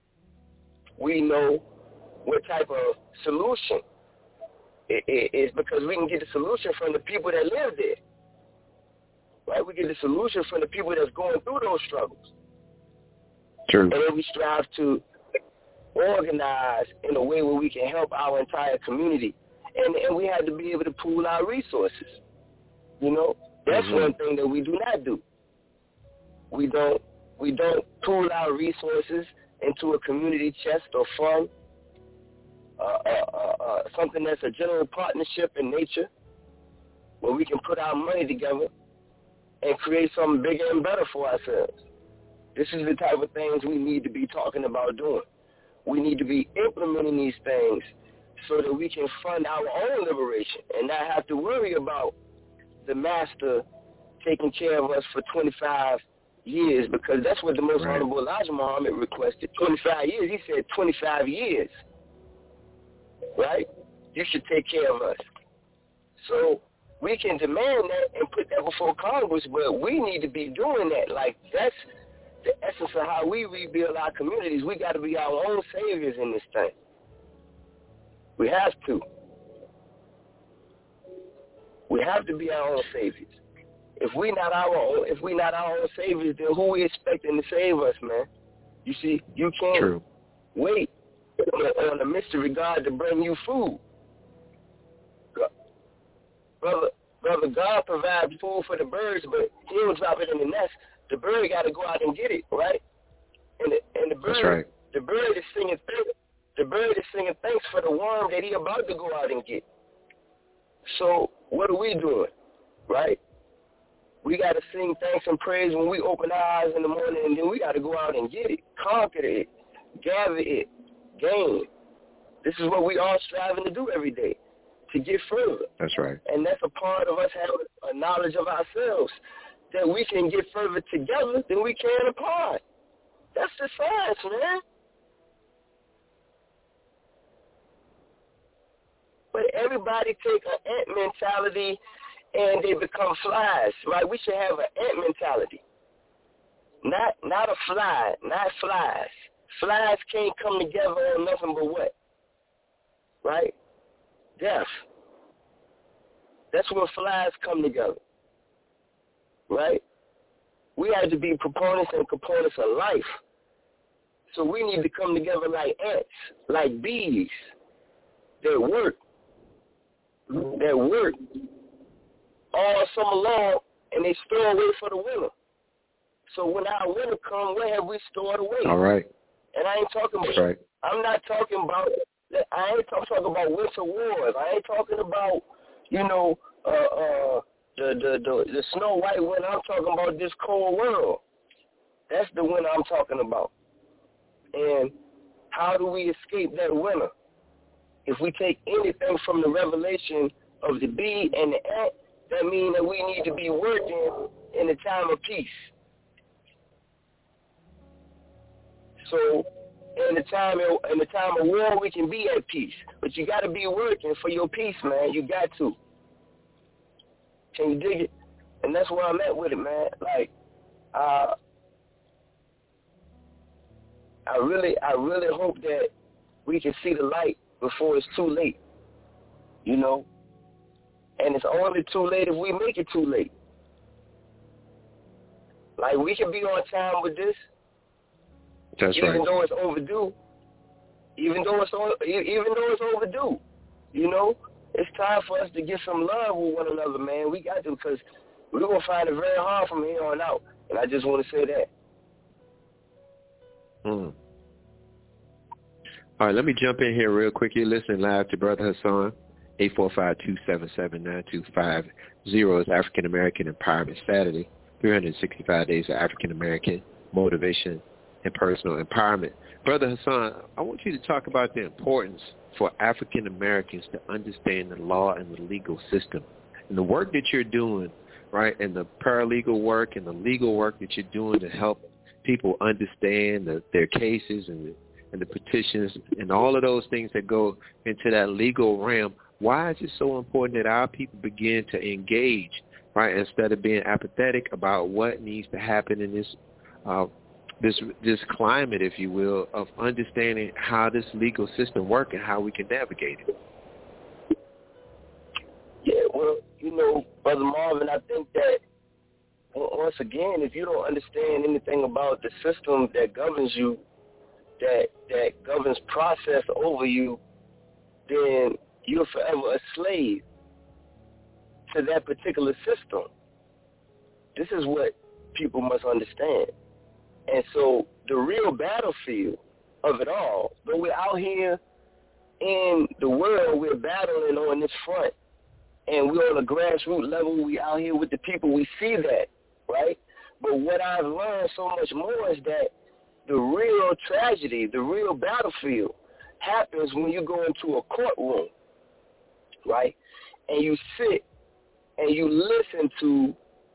We know what type of solution it, it is, because we can get the solution from the people that live there. Right? We get the solution from the people that's going through those struggles. True. And then we strive to organize in a way where we can help our entire community. And, and we have to be able to pool our resources. You know, that's mm-hmm. one thing that we do not do. We don't we don't pool our resources into a community chest or fund, uh, uh, uh, uh, something that's a general partnership in nature, where we can put our money together and create something bigger and better for ourselves. This is the type of things we need to be talking about doing. We need to be implementing these things so that we can fund our own liberation and not have to worry about the master taking care of us for twenty-five years, because that's what the most right. honorable Elijah Muhammad requested, twenty-five years. He said twenty-five years, right? You should take care of us. So we can demand that and put that before Congress, but we need to be doing that. Like, that's the essence of how we rebuild our communities. We got to be our own saviors in this thing. We have to. We have to be our own saviors. If we not our own, if we not our own saviors, then who we expecting to save us, man? You see, you can't True. wait on a mystery God to bring you food. Brother, brother, God provides food for the birds, but he don't drop it in the nest. The bird got to go out and get it, right? And the, and the bird, That's right. the bird is singing thanks. The bird is singing thanks for the worm that he about to go out and get. So what are we doing, right? We got to sing thanks and praise when we open our eyes in the morning, and then we got to go out and get it, conquer it, gather it, gain. This is what we all striving to do every day, to get further. That's right. And that's a part of us having a knowledge of ourselves, that we can get further together than we can apart. That's the science, man. But everybody take an ant mentality and they become flies, right? We should have an ant mentality. Not not a fly, not flies. Flies can't come together on nothing but what? Right? Death. That's when flies come together. Right? We have to be proponents and components of life. So we need to come together like ants, like bees that work, that work all summer long, and they store away for the winter. So when our winter comes, what have we stored away? All right. And I ain't talking That's about, right. I'm not talking about, I ain't talk, talking about winter wars. I ain't talking about, you know, uh, uh, the, the, the, the Snow White winter. I'm talking about this cold world. That's the winter I'm talking about. And how do we escape that winter? If we take anything from the revelation of the bee and the ant, that means that we need to be working in the time of peace. So in the time of, in the time of war, we can be at peace. But you got to be working for your peace, man. You got to. Can you dig it? And that's where I'm at with it, man. Like, uh, I really, I really hope that we can see the light before it's too late. You know? And it's only too late if we make it too late. Like, we can be on time with this. That's even right. Even though it's overdue. Even though it's even though it's overdue. You know? It's time for us to get some love with one another, man. We got to, because we're going to find it very hard from here on out. And I just want to say that. Mm. All right, let me jump in here real quick. You're listening live to Brother Hassan. eight four five, two seven seven, nine two five zero is African American Empowerment Saturday. three hundred sixty-five days of African American motivation and personal empowerment. Brother Hassan, I want you to talk about the importance for African Americans to understand the law and the legal system. And the work that you're doing, right, and the paralegal work and the legal work that you're doing to help people understand the, their cases and the, and the petitions and all of those things that go into that legal realm. Why is it so important that our people begin to engage, right, instead of being apathetic about what needs to happen in this uh, this this climate, if you will, of understanding how this legal system works and how we can navigate it? Yeah, well, you know, Brother Marvin, I think that, once again, if you don't understand anything about the system that governs you, that that governs process over you, then you're forever a slave to that particular system. This is what people must understand. And so the real battlefield of it all, though we're out here in the world, we're battling on this front, and we're on a grassroots level, we out here with the people, we see that, right? But what I've learned so much more is that the real tragedy, the real battlefield happens when you go into a courtroom, right? And you sit and you listen to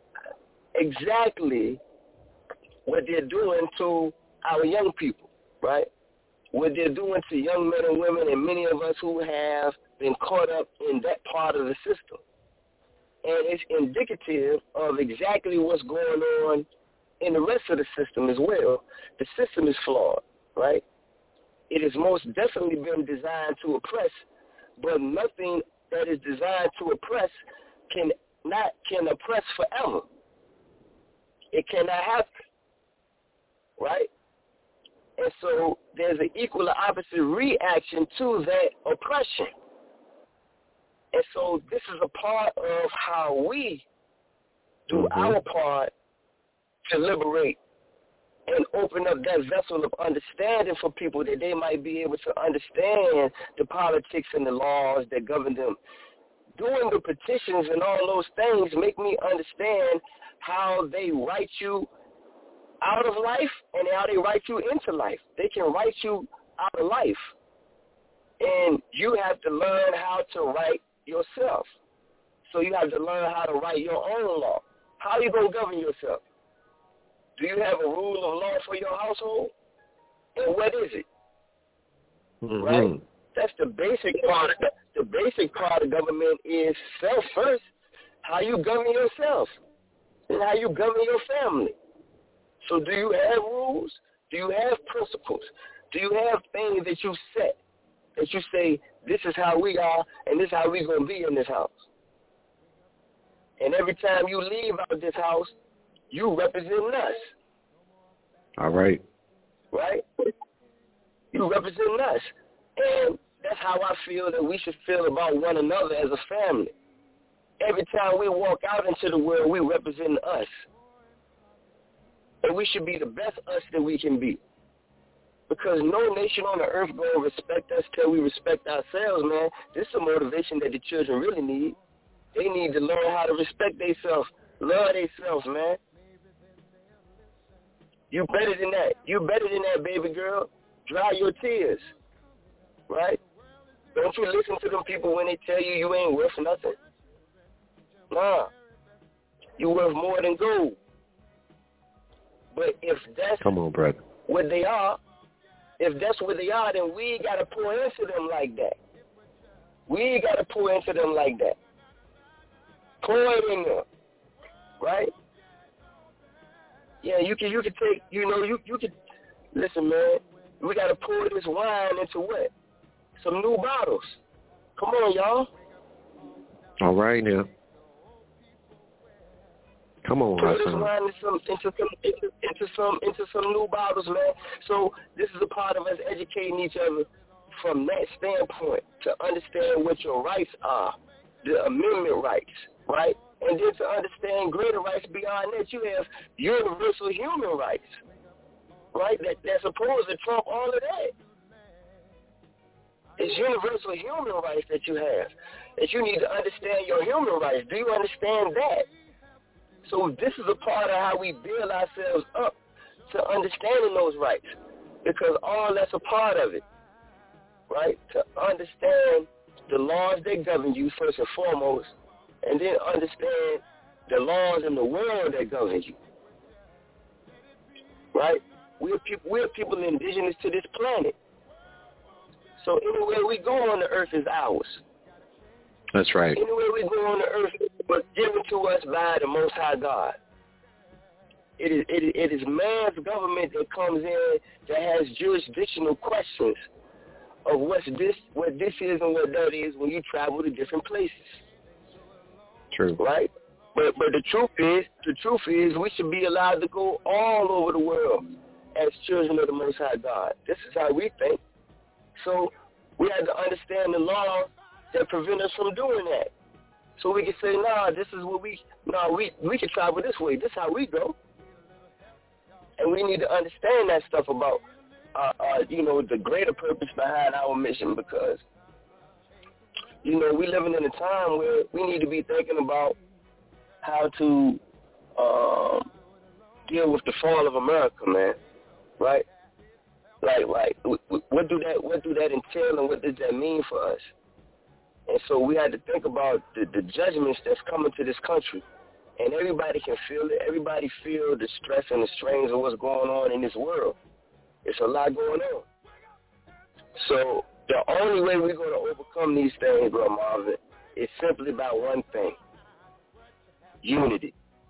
exactly what they're doing to our young people, right? What they're doing to young men and women, and many of us who have been caught up in that part of the system. And it's indicative of exactly what's going on in the rest of the system as well. The system is flawed, right? It has most definitely been designed to oppress, but nothing that is designed to oppress can not can oppress forever. It cannot happen, right? And so there's an equal or opposite reaction to that oppression. And so this is a part of how we do mm-hmm. our part to liberate and open up that vessel of understanding for people, that they might be able to understand the politics and the laws that govern them. Doing the petitions and all those things make me understand how they write you out of life and how they write you into life. They can write you out of life. And you have to learn how to write yourself. So you have to learn how to write your own law. How are you going to govern yourself? Do you have a rule of law for your household? And what is it? Mm-hmm. Right? That's the basic part. Of, the basic part of government is self first. How you govern yourself and how you govern your family. So do you have rules? Do you have principles? Do you have things that you set, that you say, this is how we are and this is how we're going to be in this house? And every time you leave out this house, you represent us. All right. Right? You represent us. And that's how I feel that we should feel about one another as a family. Every time we walk out into the world, we represent us. And we should be the best us that we can be. Because no nation on the earth going to respect us till we respect ourselves, man. This is a motivation that the children really need. They need to learn how to respect themselves, love themselves, man. You better than that. You better than that, baby girl. Dry your tears, right? Don't you listen to them people when they tell you you ain't worth nothing. Nah. You worth more than gold. But if that's Come on, brother. what they are, if that's what they are, then we got to pour into them like that. We got to pour into them like that. Pour it in them, right? Yeah, you can you can take, you know, you, you can, listen, man, we got to pour this wine into what? Some new bottles. Come on, y'all. All right, now. Come on, Pour this Hassan. wine into some, into some, into, into some, into some new bottles, man. So this is a part of us educating each other from that standpoint to understand what your rights are, the amendment rights, right? And then to understand greater rights beyond that, you have universal human rights, right, that, that's supposed to trump all of that. It's universal human rights that you have, that you need to understand your human rights. Do you understand that? So this is a part of how we build ourselves up to understanding those rights, because all that's a part of it, right? To understand the laws that govern you first and foremost, and then understand the laws in the world that govern you, right? We're people, we're people indigenous to this planet. So anywhere we go on the earth is ours. That's right. Anywhere we go on the earth was given to us by the Most High God. It is, it is, it is man's government that comes in that has jurisdictional questions of what's this, what this is and what that is when you travel to different places. True. Right? But but the truth is, the truth is we should be allowed to go all over the world as children of the Most High God. This is how we think. So we have to understand the laws that prevent us from doing that. So we can say, nah, this is what we, nah, we, we can travel this way. This is how we go. And we need to understand that stuff about, uh, uh, you know, the greater purpose behind our mission, because, you know, we're living in a time where we need to be thinking about how to um, deal with the fall of America, man, right? Like, like, what do that, what do that entail, and what does that mean for us? And so we had to think about the, the judgments that's coming to this country. And everybody can feel it. Everybody feel the stress and the strains of what's going on in this world. It's a lot going on. So the only way we're going to overcome these things, Bro Marvin, is simply by one thing. Unity.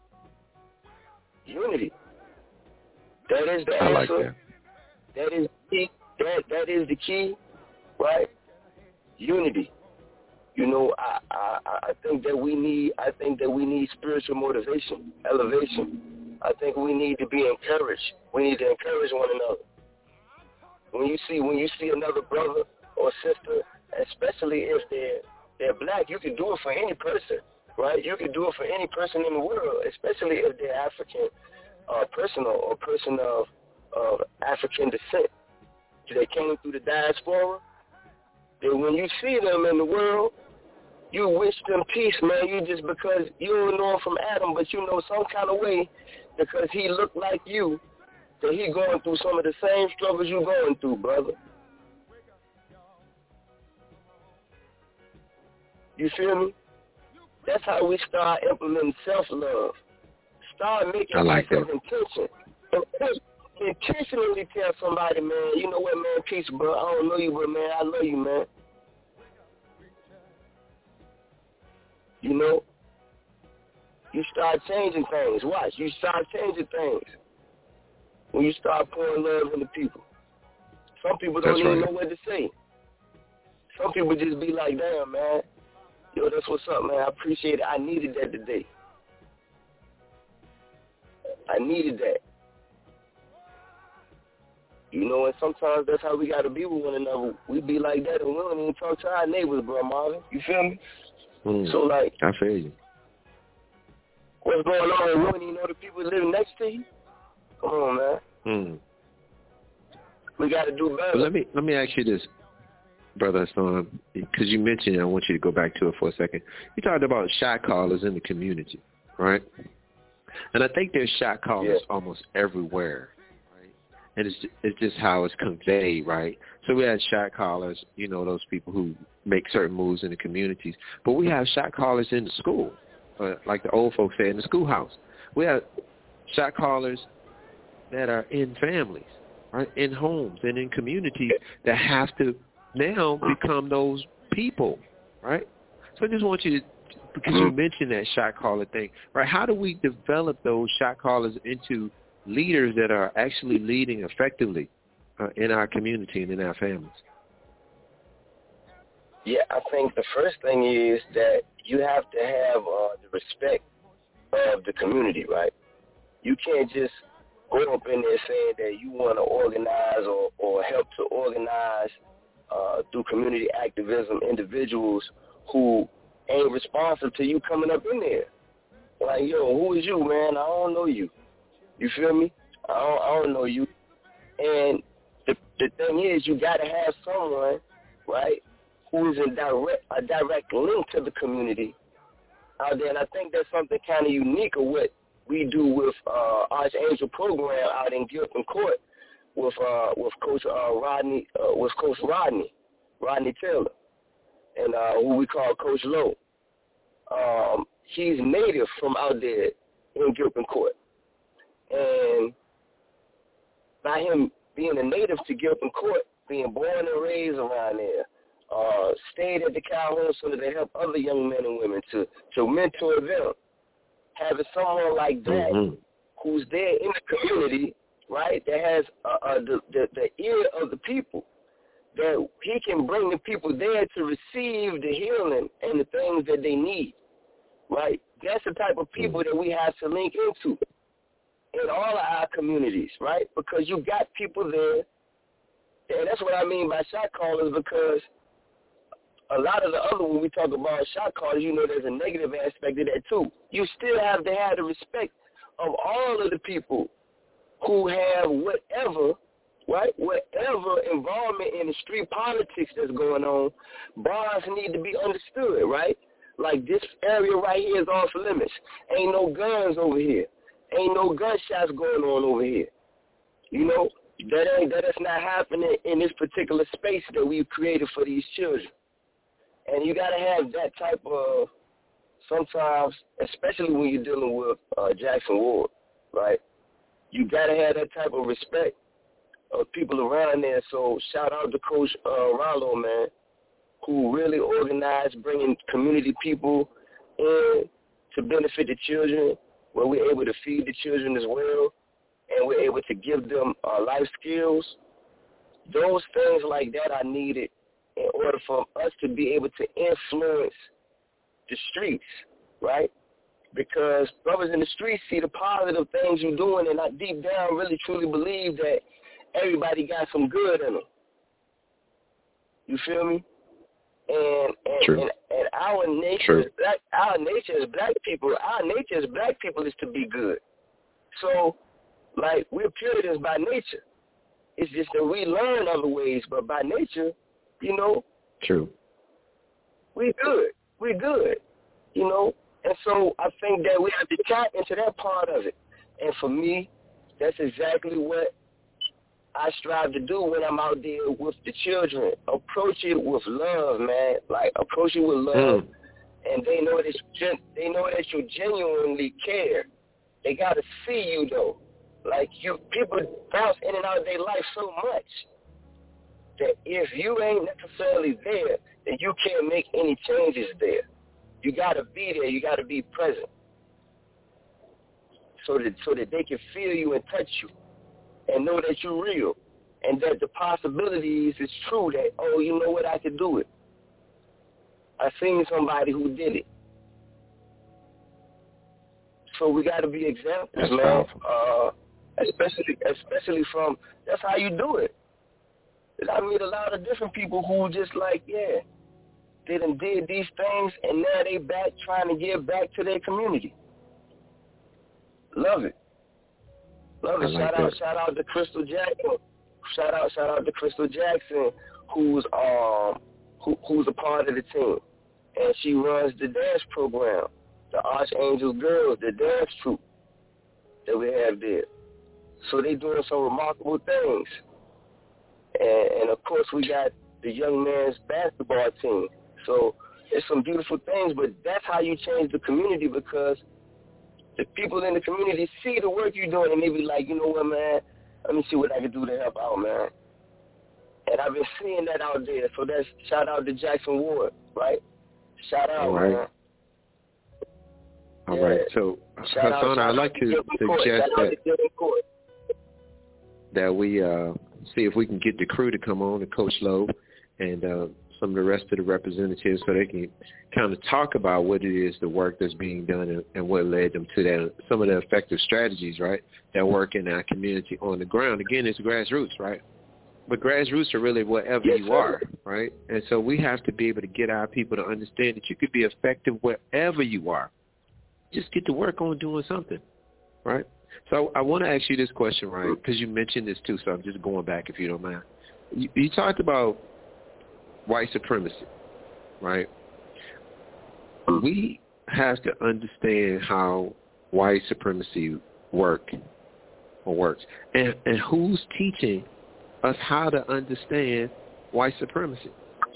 Unity. That is the answer. I like that. That is the key. That, that is the key, right? Unity. You know, I, I, I think that we need I think that we need spiritual motivation, elevation. I think we need to be encouraged. We need to encourage one another. When you see when you see another brother or sister, especially if they're they're black, you can do it for any person, right? You can do it for any person in the world, especially if they're African uh, person or, or person of of African descent. They came through the diaspora. Then when you see them in the world, you wish them peace, man. You just because you don't know him from Adam, but you know some kind of way because he looked like you, that he going through some of the same struggles you going through, brother. You feel me? That's how we start implementing self-love. Start making I like that that. intention. Intentionally tell somebody, man, you know what, man, peace, bro. I don't know you, but, man, I love you, man. You know, you start changing things. Watch, you start changing things when you start pouring love into people. Some people don't That's even right. know what to say. Some people just be like, damn, man, yo, that's what's up, man. I appreciate it. I needed that today. I needed that. You know, and sometimes that's how we got to be with one another. We be like that, and we don't even talk to our neighbors, bro, Marvin. You feel me? Mm, so, like, I feel you. What's going on? You don't even know the people living next to you? Come on, man. Mm. We got to do better. But let me let me ask you this, Brother Hassan, because you mentioned, I want you to go back to it for a second. You talked about shot callers in the community, right? And I think there's shot callers yeah. almost everywhere. And it's it's just how it's conveyed, right? So we have shot callers, you know, those people who make certain moves in the communities. But we have shot callers in the school, uh, like the old folks say, in the schoolhouse. We have shot callers that are in families, right, in homes and in communities that have to now become those people, right? So I just want you to, because you mentioned that shot caller thing, right? How do we develop those shot callers into leaders that are actually leading effectively uh, in our community and in our families? Yeah, I think the first thing is that you have to have uh, the respect of the community, right? You can't just go up in there saying that you want to organize or, or help to organize uh, through community activism individuals who ain't responsive to you coming up in there. Like, yo, who is you, man? I don't know you. You feel me? I don't, I don't know you. And the the thing is, you got to have someone, right, who is in direct a direct link to the community out there. And I think that's something kind of unique of what we do with uh, Archangel program out in Gilpin Court with uh, with Coach uh, Rodney, uh, with Coach Rodney, Rodney Taylor, and uh, who we call Coach Lowe. Um, he's native from out there in Gilpin Court, and by him being a native to Gilpin Court, being born and raised around there, uh, stayed at the Calhoun Center to help other young men and women to, to mentor them. Having someone like that mm-hmm. who's there in the community, right, that has uh, uh, the, the, the ear of the people, that he can bring the people there to receive the healing and the things that they need, right? That's the type of people mm-hmm. that we have to link into in all of our communities, right? Because you got people there, and that's what I mean by shot callers, because a lot of the other, when we talk about shot callers, you know there's a negative aspect of that too. You still have to have the respect of all of the people who have whatever, right, whatever involvement in the street politics that's going on. Bars need to be understood, right? Like, this area right here is off limits. Ain't no guns over here. Ain't no gunshots going on over here. You know, that ain't that is not happening in this particular space that we've created for these children. And you got to have that type of, sometimes, especially when you're dealing with uh, Jackson Ward, right? You got to have that type of respect of people around there. So shout out to Coach uh, Rollo, man, who really organized bringing community people in to benefit the children, where we're able to feed the children as well, and we're able to give them uh, life skills. Those things like that are needed in order for us to be able to influence the streets, right? Because brothers in the streets see the positive things you're doing, and I deep down really truly believe that everybody got some good in them. You feel me? And and, and and our nature, is black, our nature as black people, our nature as black people is to be good. So, like, we're Puritans by nature. It's just that we learn other ways, but by nature, you know, true. We good. We good. You know, and so I think that we have to tap into that part of it. And for me, that's exactly what I strive to do when I'm out there with the children. Approach it with love, man. Like, approach it with love, mm. and they know that you, they know that you genuinely care. They gotta see you though. Like, you, people bounce in and out of their life so much that if you ain't necessarily there, then you can't make any changes there. You gotta be there. You gotta be present, so that so that they can feel you and touch you, and know that you're real, and that the possibilities is true, that, oh, you know what, I could do it. I seen somebody who did it. So we got to be examples, that's man, uh, especially especially from, that's how you do it. I meet a lot of different people who just like, yeah, they done did these things, and now they back trying to give back to their community. Love it. Love it. Like shout that. out, shout out to Crystal Jackson. Shout out, shout out to Crystal Jackson, who's um who, who's a part of the team, and she runs the dance program, the Archangel Girls, the dance troupe that we have there. So they doing some remarkable things, and, and of course we got the young men's basketball team. So it's some beautiful things, but that's how you change the community, because the people in the community see the work you're doing, and they be like, you know what, man, let me see what I can do to help out, man. And I've been seeing that out there. So that's shout out to Jackson Ward, right? Shout out, All right. man. All yeah. right. So, shout Hassan, I'd like to suggest that, that we uh, see if we can get the crew to come on, to Coach Lowe, and uh, some of the rest of the representatives, so they can kind of talk about what it is, the work that's being done, and, and what led them to that, some of the effective strategies, right, that work in our community on the ground. Again, it's grassroots, right? But grassroots are really whatever yes, you are, right? And so we have to be able to get our people to understand that you could be effective wherever you are. Just get to work on doing something, right? So I want to ask you this question, right? Because you mentioned this too, so I'm just going back if you don't mind. You, you talked about white supremacy, right? We have to understand how white supremacy work or works, and and who's teaching us how to understand white supremacy,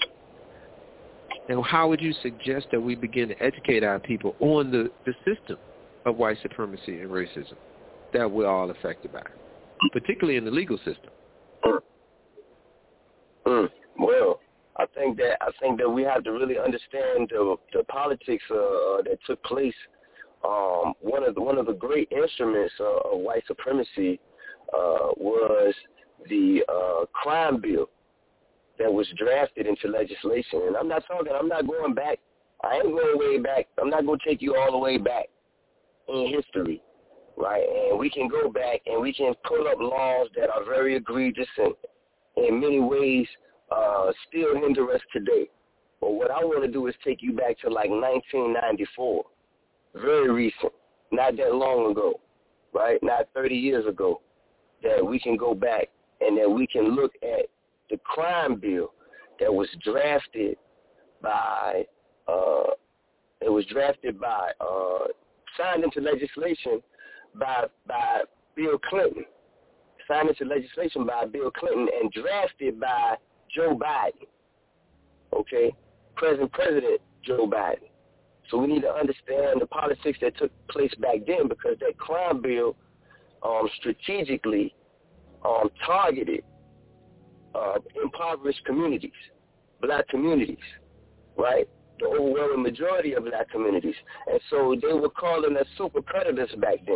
and how would you suggest that we begin to educate our people on the, the system of white supremacy and racism that we're all affected by, particularly in the legal system? Mm. Well, I think that I think that we have to really understand the the politics uh, that took place. Um, one of the one of the great instruments uh, of white supremacy uh, was the uh, crime bill that was drafted into legislation. And I'm not talking. I'm not going back. I ain't going way back. I'm not going to take you all the way back in history, right? And we can go back and we can pull up laws that are very egregious and in many ways uh, still hinder us today. But what I want to do is take you back to like nineteen ninety-four, very recent, not that long ago, right? Not thirty years ago, that we can go back and that we can look at the crime bill that was drafted by, uh, it was drafted by, uh, signed into legislation by by Bill Clinton, signed into legislation by Bill Clinton and drafted by Joe Biden, okay, present President Joe Biden. So we need to understand the politics that took place back then, because that crime bill um, strategically um, targeted uh, impoverished communities, black communities, right? The overwhelming majority of black communities. And so they were calling us super predators back then.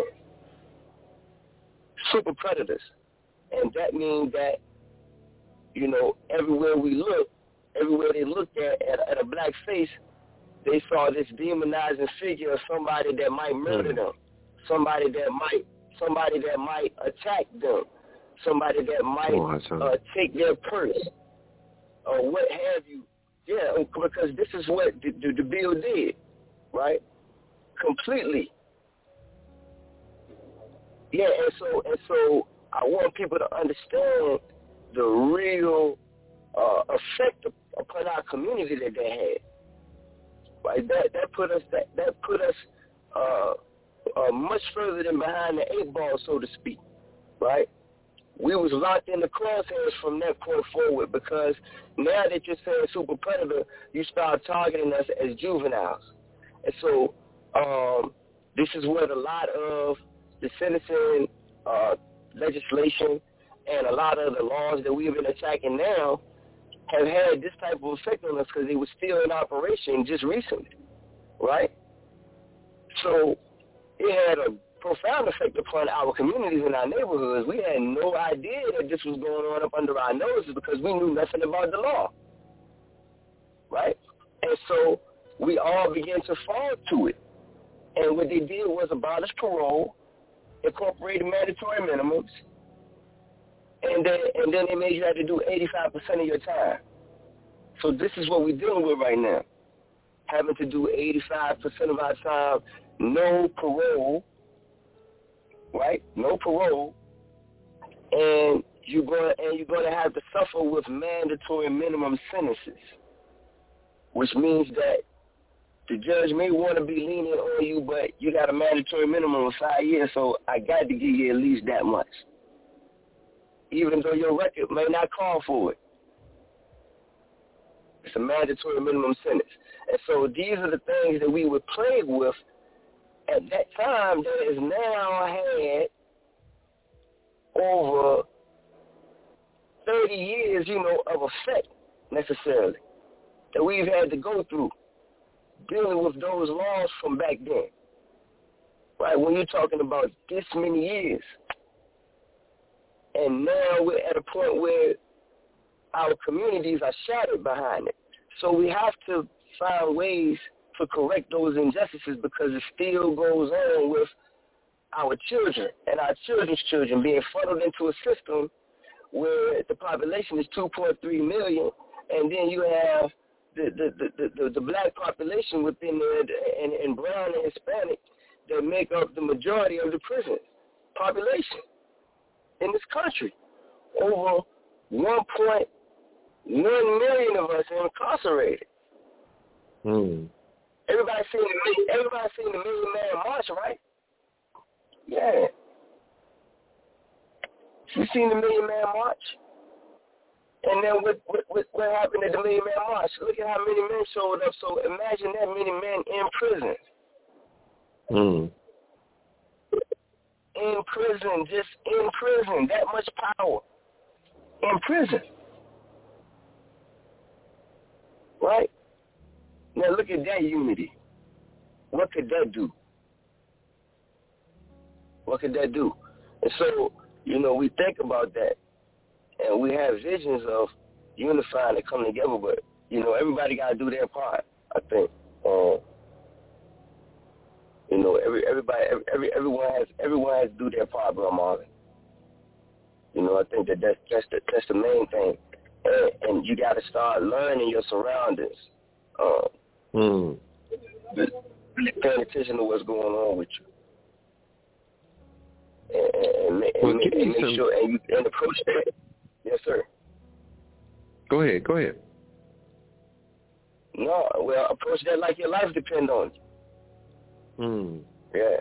Super predators. And that means that, you know, everywhere we look, everywhere they looked at, at, at a black face, they saw this demonizing figure of somebody that might murder them, somebody that might, somebody that might attack them, somebody that might oh, uh, take their purse, or what have you. Yeah, because this is what the, the, the bill did, right? Completely. Yeah, and so and so I want people to understand the real uh, effect upon our community that they had. Right, that that put us that that put us uh, uh, much further than behind the eight ball, so to speak. Right, we was locked in the crosshairs from that point forward, because now that you're saying super predator, you start targeting us as juveniles, and so um, this is what a lot of the sentencing uh, legislation and a lot of the laws that we've been attacking now have had this type of effect on us, because they were still in operation just recently, right? So it had a profound effect upon our communities and our neighborhoods. We had no idea that this was going on up under our noses, because we knew nothing about the law, right? And so we all began to fall to it. And what they did was abolish parole, incorporated mandatory minimums, And then, and then they made you have to do eighty-five percent of your time. So this is what we're dealing with right now. Having to do eighty-five percent of our time, no parole, right? No parole. And you're going and you're going to have to suffer with mandatory minimum sentences, which means that the judge may want to be lenient on you, but you got a mandatory minimum of five years, so I got to give you at least that much, even though your record may not call for it. It's a mandatory minimum sentence. And so these are the things that we were plagued with at that time that has now had over thirty years, you know, of effect necessarily that we've had to go through dealing with those laws from back then. Right? When you're talking about this many years. And now we're at a point where our communities are shattered behind it. So we have to find ways to correct those injustices, because it still goes on with our children and our children's children being funneled into a system where the population is two point three million, and then you have the the, the, the, the black population within there, and, and brown and Hispanic, that make up the majority of the prisons. population in this country. Over one point one million of us are incarcerated. Mm. Everybody seen the everybody seen the Million Man March, right? Yeah. You seen the Million Man March? And then what, what, what, what happened at the Million Man March? Look at how many men showed up. So imagine that many men in prison. Mm. In prison, just in prison, that much power. In prison. Right? Now look at that unity. What could that do? What could that do? And so, you know, we think about that, and we have visions of unifying and coming together, but, you know, everybody got to do their part, I think. Um, you know, every everybody, every, every everyone has everyone has to do their part, Bro Marvin. You know, I think that that's, that's, the, that's the main thing. And, and you got to start learning your surroundings. Um, mm. Paying attention to what's going on with you. And, and, and, well, and, make, and make some... sure, and you and approach that. Yes, sir. Go ahead, go ahead. No, well, approach that like your life depends on it. Mm. Yeah.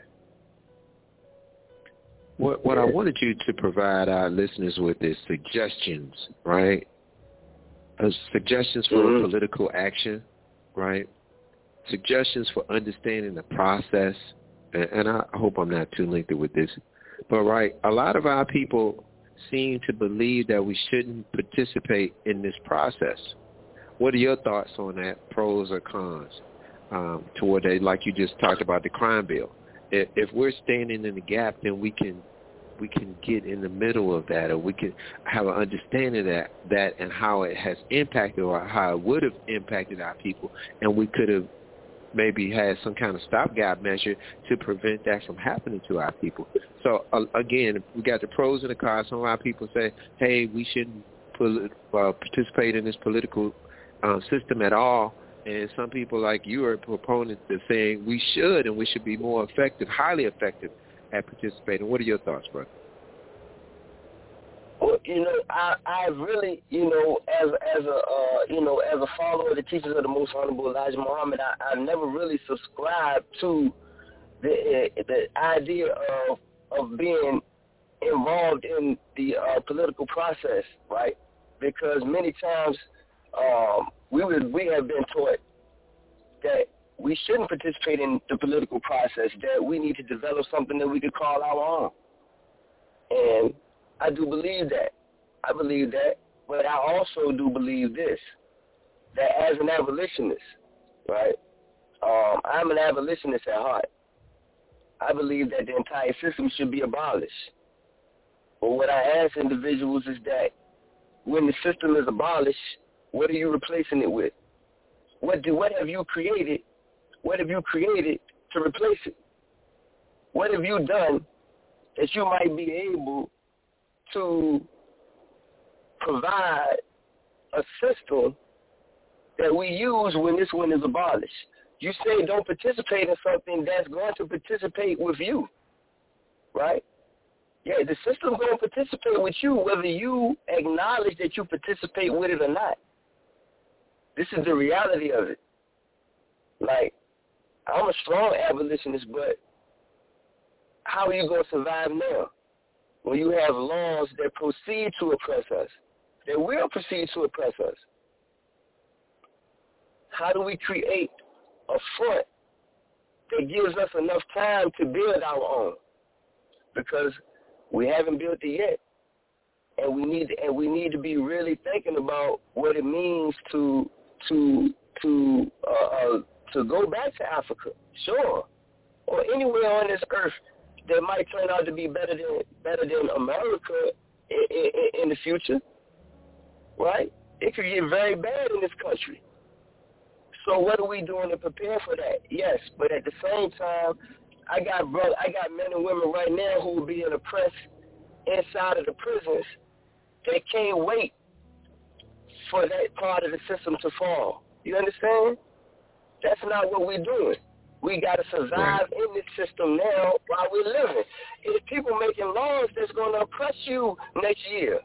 What what I wanted you to provide our listeners with is suggestions, right? Uh, suggestions for mm-hmm. political action, right? Suggestions for understanding the process, and, and I hope I'm not too lengthy with this, but right, a lot of our people seem to believe that we shouldn't participate in this process. What are your thoughts on that, pros or cons, um, toward that, like you just talked about the crime bill? If, if we're standing in the gap, then we can we can get in the middle of that, or we can have an understanding of that, that and how it has impacted or how it would have impacted our people, and we could have maybe had some kind of stopgap measure to prevent that from happening to our people. So, uh, again, we got the pros and the cons. Some of our people say, hey, we shouldn't pol- uh, participate in this political uh, system at all. And some people like you are proponents that saying we should, and we should be more effective, highly effective at participating. What are your thoughts, brother? Well, you know, I, I really, you know, as as a uh, you know, as a follower of the teachings of the Most Honorable Elijah Muhammad, I, I never really subscribed to the uh, the idea of of being involved in the uh, political process, right? Because many times um, we would we have been taught that we shouldn't participate in the political process, that we need to develop something that we could call our own. And I do believe that. I believe that. But I also do believe this, that as an abolitionist, right, um, I'm an abolitionist at heart. I believe that the entire system should be abolished. But what I ask individuals is that when the system is abolished, what are you replacing it with? What do what have you created? What have you created to replace it? What have you done that you might be able to provide a system that we use when this one is abolished? You say don't participate in something that's going to participate with you, right? Yeah, the system's going to participate with you whether you acknowledge that you participate with it or not. This is the reality of it. Like, I'm a strong abolitionist, but how are you going to survive now when you have laws that proceed to oppress us, that will proceed to oppress us? How do we create a front that gives us enough time to build our own? Because we haven't built it yet, and we need to, and we need to be really thinking about what it means to to to uh, uh, to go back to Africa, sure, or anywhere on this earth that might turn out to be better than better than America in, in, in the future, right? It could get very bad in this country. So what are we doing to prepare for that? Yes, but at the same time, I got brother, I got men and women right now who will be oppressed inside of the prisons. They can't wait for that part of the system to fall. You understand? That's not what we're doing. We got to survive right. in this system now while we're living. It's people making laws that's going to oppress you next year.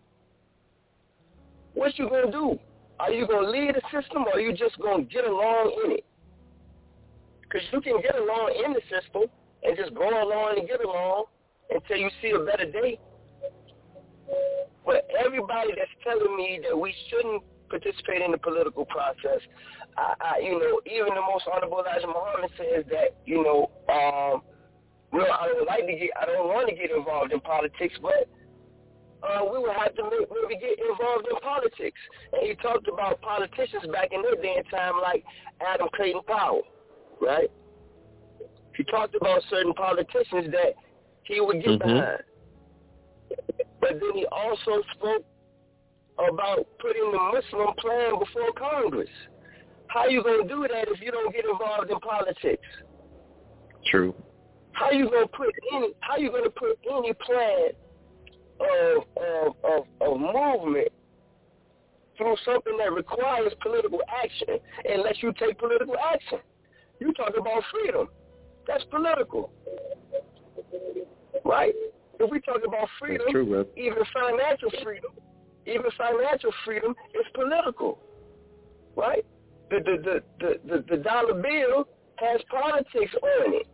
What you going to do? Are you going to lead the system, or are you just going to get along in it? Because you can get along in the system and just go along and get along until you see a better day. But everybody that's telling me that we shouldn't participate in the political process, I, I, you know, even the most honorable Elijah Muhammad says that, you know, um, well, I don't like to get, I don't want to get involved in politics, but uh, we would have to make, maybe get involved in politics. And he talked about politicians back in their day and time, like Adam Clayton Powell, right? He talked about certain politicians that he would get mm-hmm. behind. But then he also spoke about putting the Muslim plan before Congress. How you going to do that if you don't get involved in politics? True. How you going to put any? How you going to put any plan of, of of of movement through something that requires political action unless you take political action? You talk about freedom. That's political, right? If we talk about freedom, true, even financial freedom, even financial freedom is political, right? The the the the, the, the dollar bill has politics on it.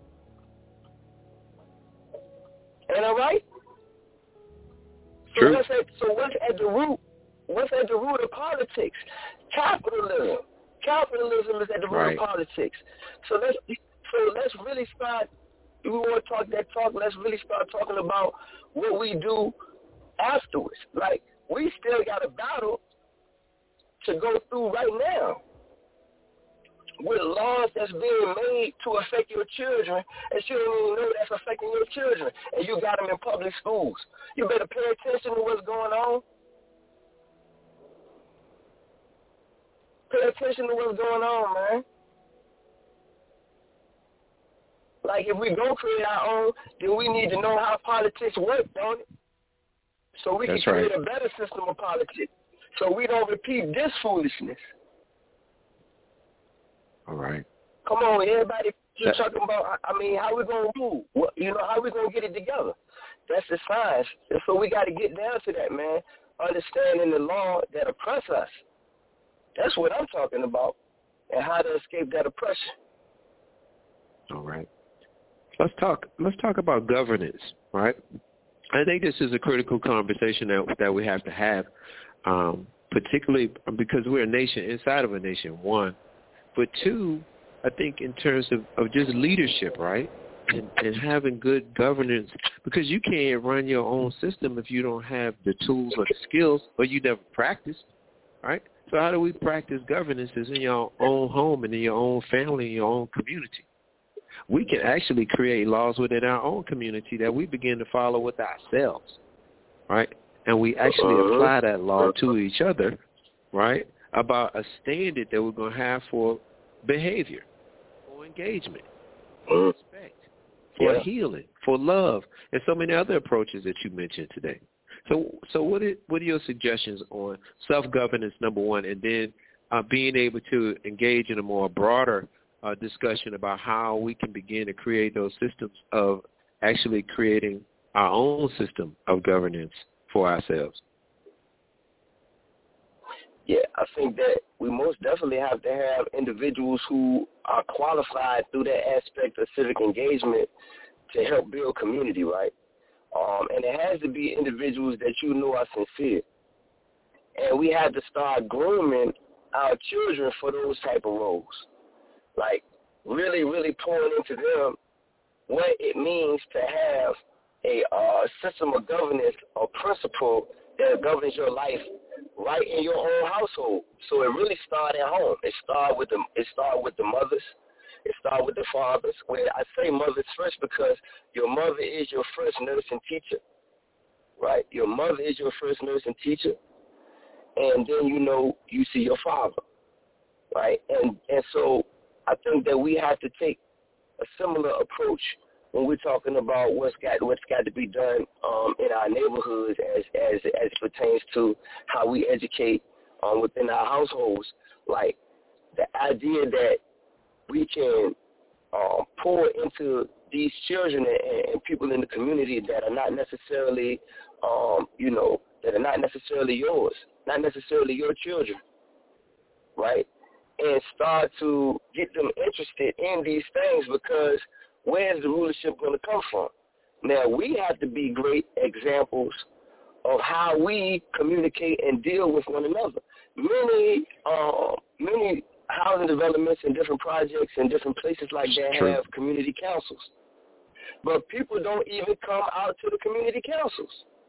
Ain't that right? So true. what's at so what's at the root? What's at the root of politics? Capitalism. Capitalism is at the root right. of politics. So let's so let's really start. If we want to talk that talk, let's really start talking about what we do afterwards. Like, we still got a battle to go through right now with laws that's being made to affect your children, and you don't even know that's affecting your children, and you got them in public schools. You better pay attention to what's going on. Pay attention to what's going on, man. Like, if we go create our own, then we need to know how politics work, don't it? So we That's can create right. a better system of politics, so we don't repeat this foolishness. All right. Come on, everybody. You're that, talking about, I mean, how we going to move? What, you know, how we going to get it together? That's the science. And so we got to get down to that, man, understanding the law that oppress us. That's what I'm talking about, and how to escape that oppression. All right. Let's talk. Let's talk about governance, right? I think this is a critical conversation that that we have to have, um, particularly because we're a nation inside of a nation. One, but two, I think in terms of, of just leadership, right, and, and having good governance, because you can't run your own system if you don't have the tools or the skills, or you never practiced, right? So how do we practice governance? Is in your own home and in your own family, in your own community. We can actually create laws within our own community that we begin to follow with ourselves, right? And we actually uh-huh. apply that law to each other, right, about a standard that we're going to have for behavior, for engagement, for respect, for yeah. healing, for love, and so many other approaches that you mentioned today. So so what are, what are your suggestions on self-governance, number one, and then uh, being able to engage in a more broader Uh, discussion about how we can begin to create those systems of actually creating our own system of governance for ourselves? Yeah, I think that we most definitely have to have individuals who are qualified through that aspect of civic engagement to help build community, right? Um, and it has to be individuals that you know are sincere. And we have to start grooming our children for those type of roles. Like, really, really pouring into them what it means to have a uh, system of governance or principle that governs your life right in your own household. So it really starts at home. It starts with the it start with the mothers. It starts with the fathers. Where I say mothers first because your mother is your first nurse and teacher, right? Your mother is your first nurse and teacher, and then you know you see your father, right? And and so I think that we have to take a similar approach when we're talking about what's got what's got to be done um, in our neighborhoods as as as it pertains to how we educate um, within our households. Like the idea that we can um, pour into these children and, and people in the community that are not necessarily, um, you know, that are not necessarily yours, not necessarily your children, right? And start to get them interested in these things, because where's the rulership going to come from? Now, we have to be great examples of how we communicate and deal with one another. Many, uh, many housing developments and different projects and different places like that True. have community councils. But people don't even come out to the community councils.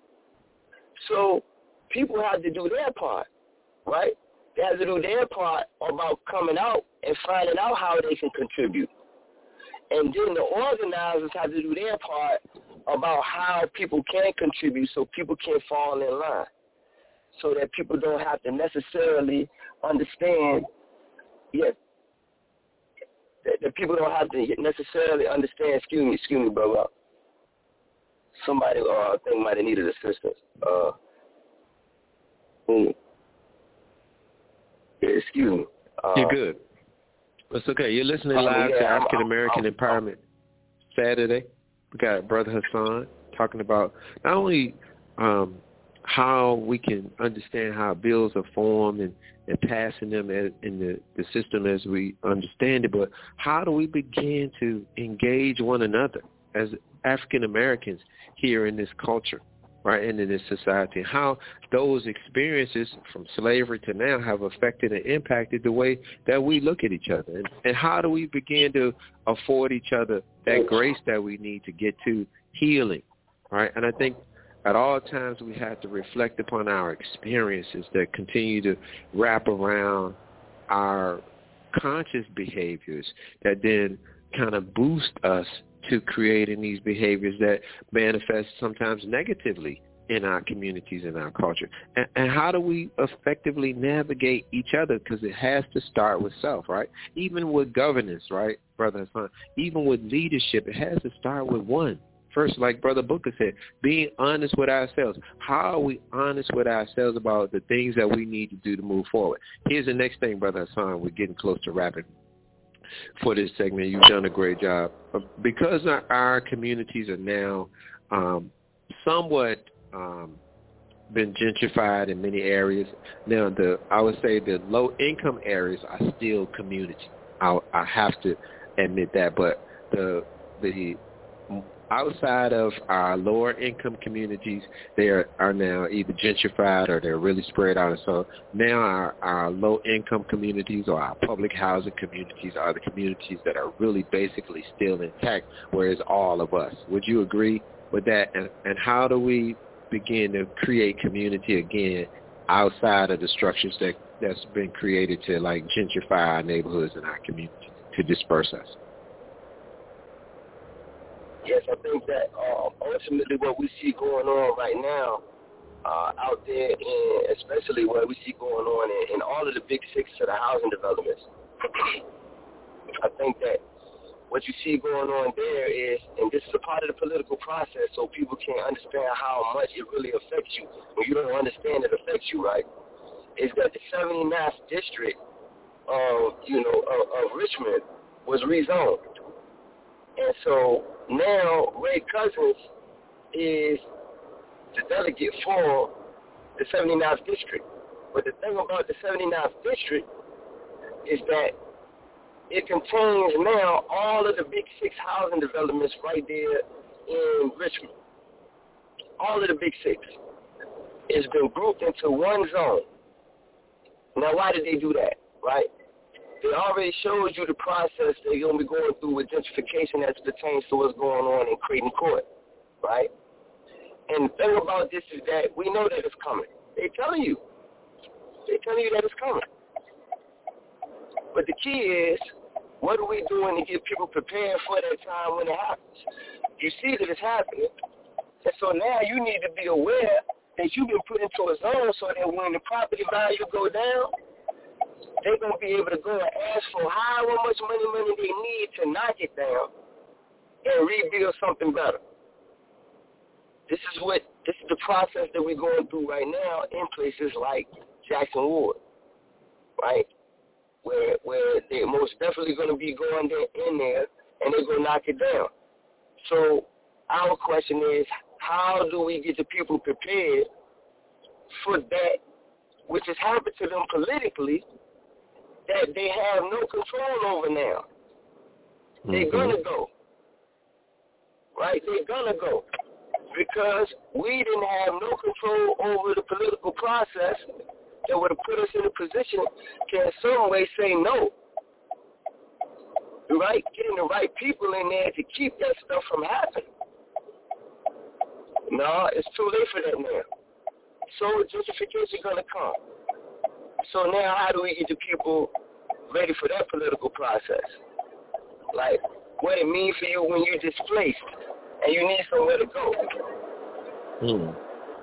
So people have to do their part, right? They have to do their part about coming out and finding out how they can contribute. And then the organizers have to do their part about how people can contribute so people can fall in line, so that people don't have to necessarily understand, yeah, that, that people don't have to necessarily understand, excuse me, excuse me, brother. Somebody, uh, I think, might have needed assistance. Uh, hmm. yeah, excuse me. Uh, You're good. It's okay. You're listening um, live yeah, to I'm- African American I'm- Empowerment Saturday. We got Brother Hassan talking about not only um, how we can understand how bills are formed and, and passing them as, in the, the system as we understand it, but how do we begin to engage one another as African Americans here in this culture, right, and in this society, and how those experiences from slavery to now have affected and impacted the way that we look at each other, and, and how do we begin to afford each other that grace that we need to get to healing, right? And I think at all times we have to reflect upon our experiences that continue to wrap around our conscious behaviors that then kind of boost us to creating these behaviors that manifest sometimes negatively in our communities and our culture. And, and how do we effectively navigate each other? Because it has to start with self, right? Even with governance, right, Brother Hassan? Even with leadership, it has to start with one. First, like Brother Booker said, being honest with ourselves. How are we honest with ourselves about the things that we need to do to move forward? Here's the next thing, Brother Hassan. We're getting close to wrapping for this segment. You've done a great job. Because our, our communities are now um, somewhat um, been gentrified in many areas. Now, the I would say the low-income areas are still community. I, I have to admit that. But the the outside of our lower-income communities, they are, are now either gentrified or they're really spread out. And so now our, our low-income communities or our public housing communities are the communities that are really basically still intact, whereas all of us. Would you agree with that? And, and how do we begin to create community again outside of the structures that, that's been created to, like, gentrify our neighborhoods and our communities to disperse us? Yes, I think that um, ultimately what we see going on right now uh, out there, in, especially what we see going on in, in all of the big six of the housing developments, I think that what you see going on there is, and this is a part of the political process so people can understand how much it really affects you. When you don't understand it affects you, right, is that the seventy-ninth district of, you know, of, of Richmond was rezoned. And so now Ray Cousins is the delegate for the seventy-ninth district. But the thing about the seventy-ninth district is that it contains now all of the big six housing developments right there in Richmond. All of the big six. It's been grouped into one zone. Now, why did they do that, right? They already showed you the process they're going to be going through with gentrification as it pertains to what's going on in Creighton Court, right? And the thing about this is that we know that it's coming. They're telling you. They're telling you that it's coming. But the key is, what are we doing to get people prepared for that time when it happens? You see that it's happening. And so now you need to be aware that you've been put into a zone so that when the property value go down, they're going to be able to go and ask for however much money money they need to knock it down and rebuild something better. This is what this is the process that we're going through right now in places like Jackson Ward, right? Where where they're most definitely going to be going there in there and they're going to knock it down. So our question is, how do we get the people prepared for that which has happened to them politically that they have no control over now? Mm-hmm. They're going to go. Right? They're going to go. Because we didn't have no control over the political process that would have put us in a position to in some way say no. Right? Getting the right people in there to keep that stuff from happening. No, it's too late for that now. So gentrification is going to come. So now how do we get the people ready for that political process? Like, what it means for you when you're displaced and you need somewhere to go. Mm.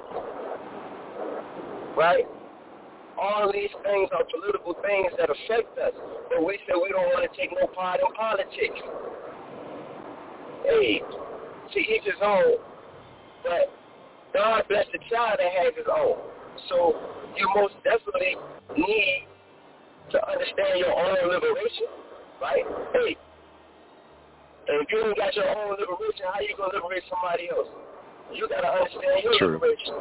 Right? All these things are political things that affect us. But we say we don't want to take no part in politics. Hey, to each his own. But God bless the child that has his own. So you most definitely need to understand your own liberation, right? Hey, and if you ain't got your own liberation, how you going to liberate somebody else? You got to understand your True. liberation,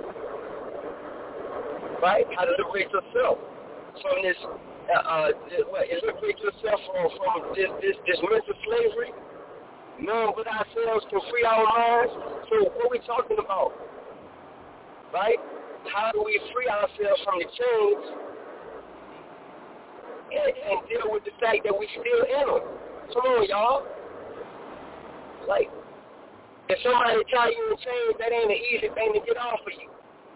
right? How to liberate yourself from this, uh, uh this, what, liberate yourself from, from this, this, this mental slavery. None but ourselves can free our minds. So what are we talking about? Right? How do we free ourselves from the chains and, and deal with the fact that we still in them? Come on, y'all. Like, if somebody tie you in chains, that ain't an easy thing to get off of you.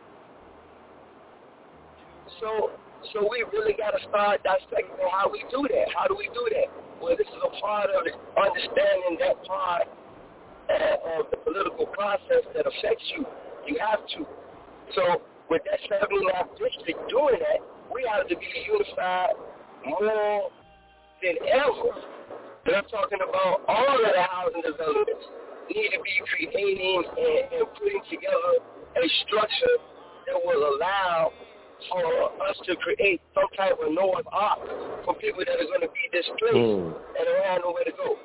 So, so we really got to start dissecting how we do that. How do we do that? Well, this is a part of it, understanding that part uh, of the political process that affects you. You have to. So with that seventy-ninth district doing that, we have to be unified more than ever. And I'm talking about all of the housing developments need to be creating and, and putting together a structure that will allow for us to create some type of Noah's Ark for people that are going to be displaced mm. and don't have nowhere to go.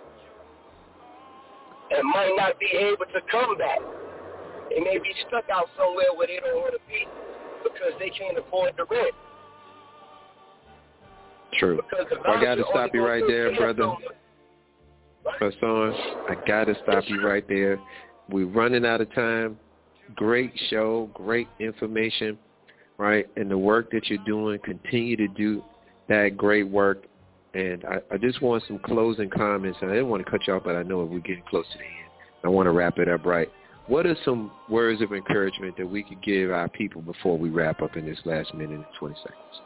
And might not be able to come back. They may be stuck out somewhere where they don't want to be because they can't afford the rent. True. Well, I got to stop you right there, brother. Hassan, I got to stop you right there. We're running out of time. Great show, great information, right? And the work that you're doing, continue to do that great work. And I, I just want some closing comments. And I didn't want to cut you off, but I know we're getting close to the end. I want to wrap it up right. What are some words of encouragement that we could give our people before we wrap up in this last minute and twenty seconds?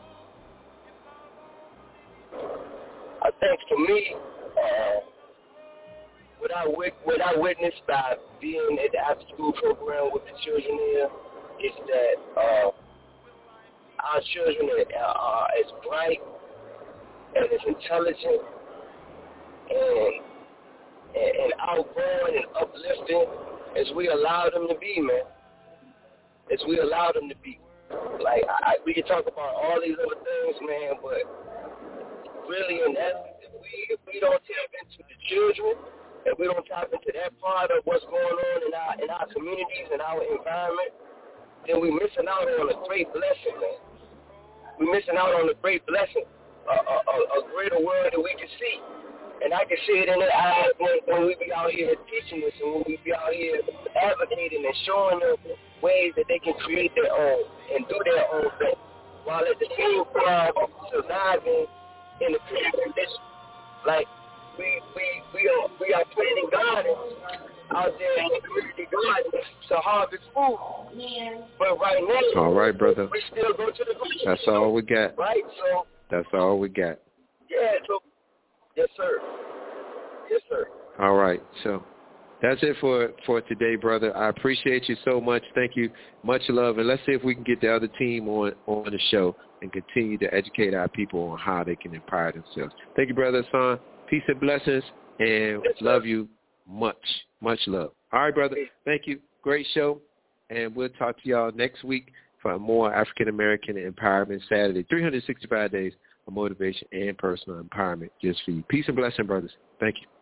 I think for me, uh, what I what I witnessed by being at the after-school program with the children here is that uh, our children are, are as bright and as intelligent and, and, and outgoing and uplifting as we allow them to be, man. As we allow them to be. Like, I, we can talk about all these other things, man, but really, in essence, if we, if we don't tap into the children, if we don't tap into that part of what's going on in our in our communities and our environment, then we're missing out on a great blessing, man. We're missing out on a great blessing, a, a, a, a greater world that we can see. And I can see it in their eyes when, when we be out here teaching this and when we be out here advocating and showing them ways that they can create their own and do their own thing, while at the same time surviving in the condition. Like, we we we are we are planting gardens out there in the community gardens to harvest food. But right now, all right, brother, we still go to the grocery That's all we got. Right, so that's all we got. Yeah, so yes, sir. Yes, sir. All right, so that's it for for today, brother. I appreciate you so much. Thank you. Much love, and let's see if we can get the other team on on the show and continue to educate our people on how they can empower themselves. Thank you, brother Hassan. Peace and blessings, and yes, love you much, much love. All right, brother. Thank you. Great show, and we'll talk to y'all next week for more African American Empowerment Saturday. three hundred sixty-five days of motivation and personal empowerment just for you. Peace and blessing, brothers. Thank you.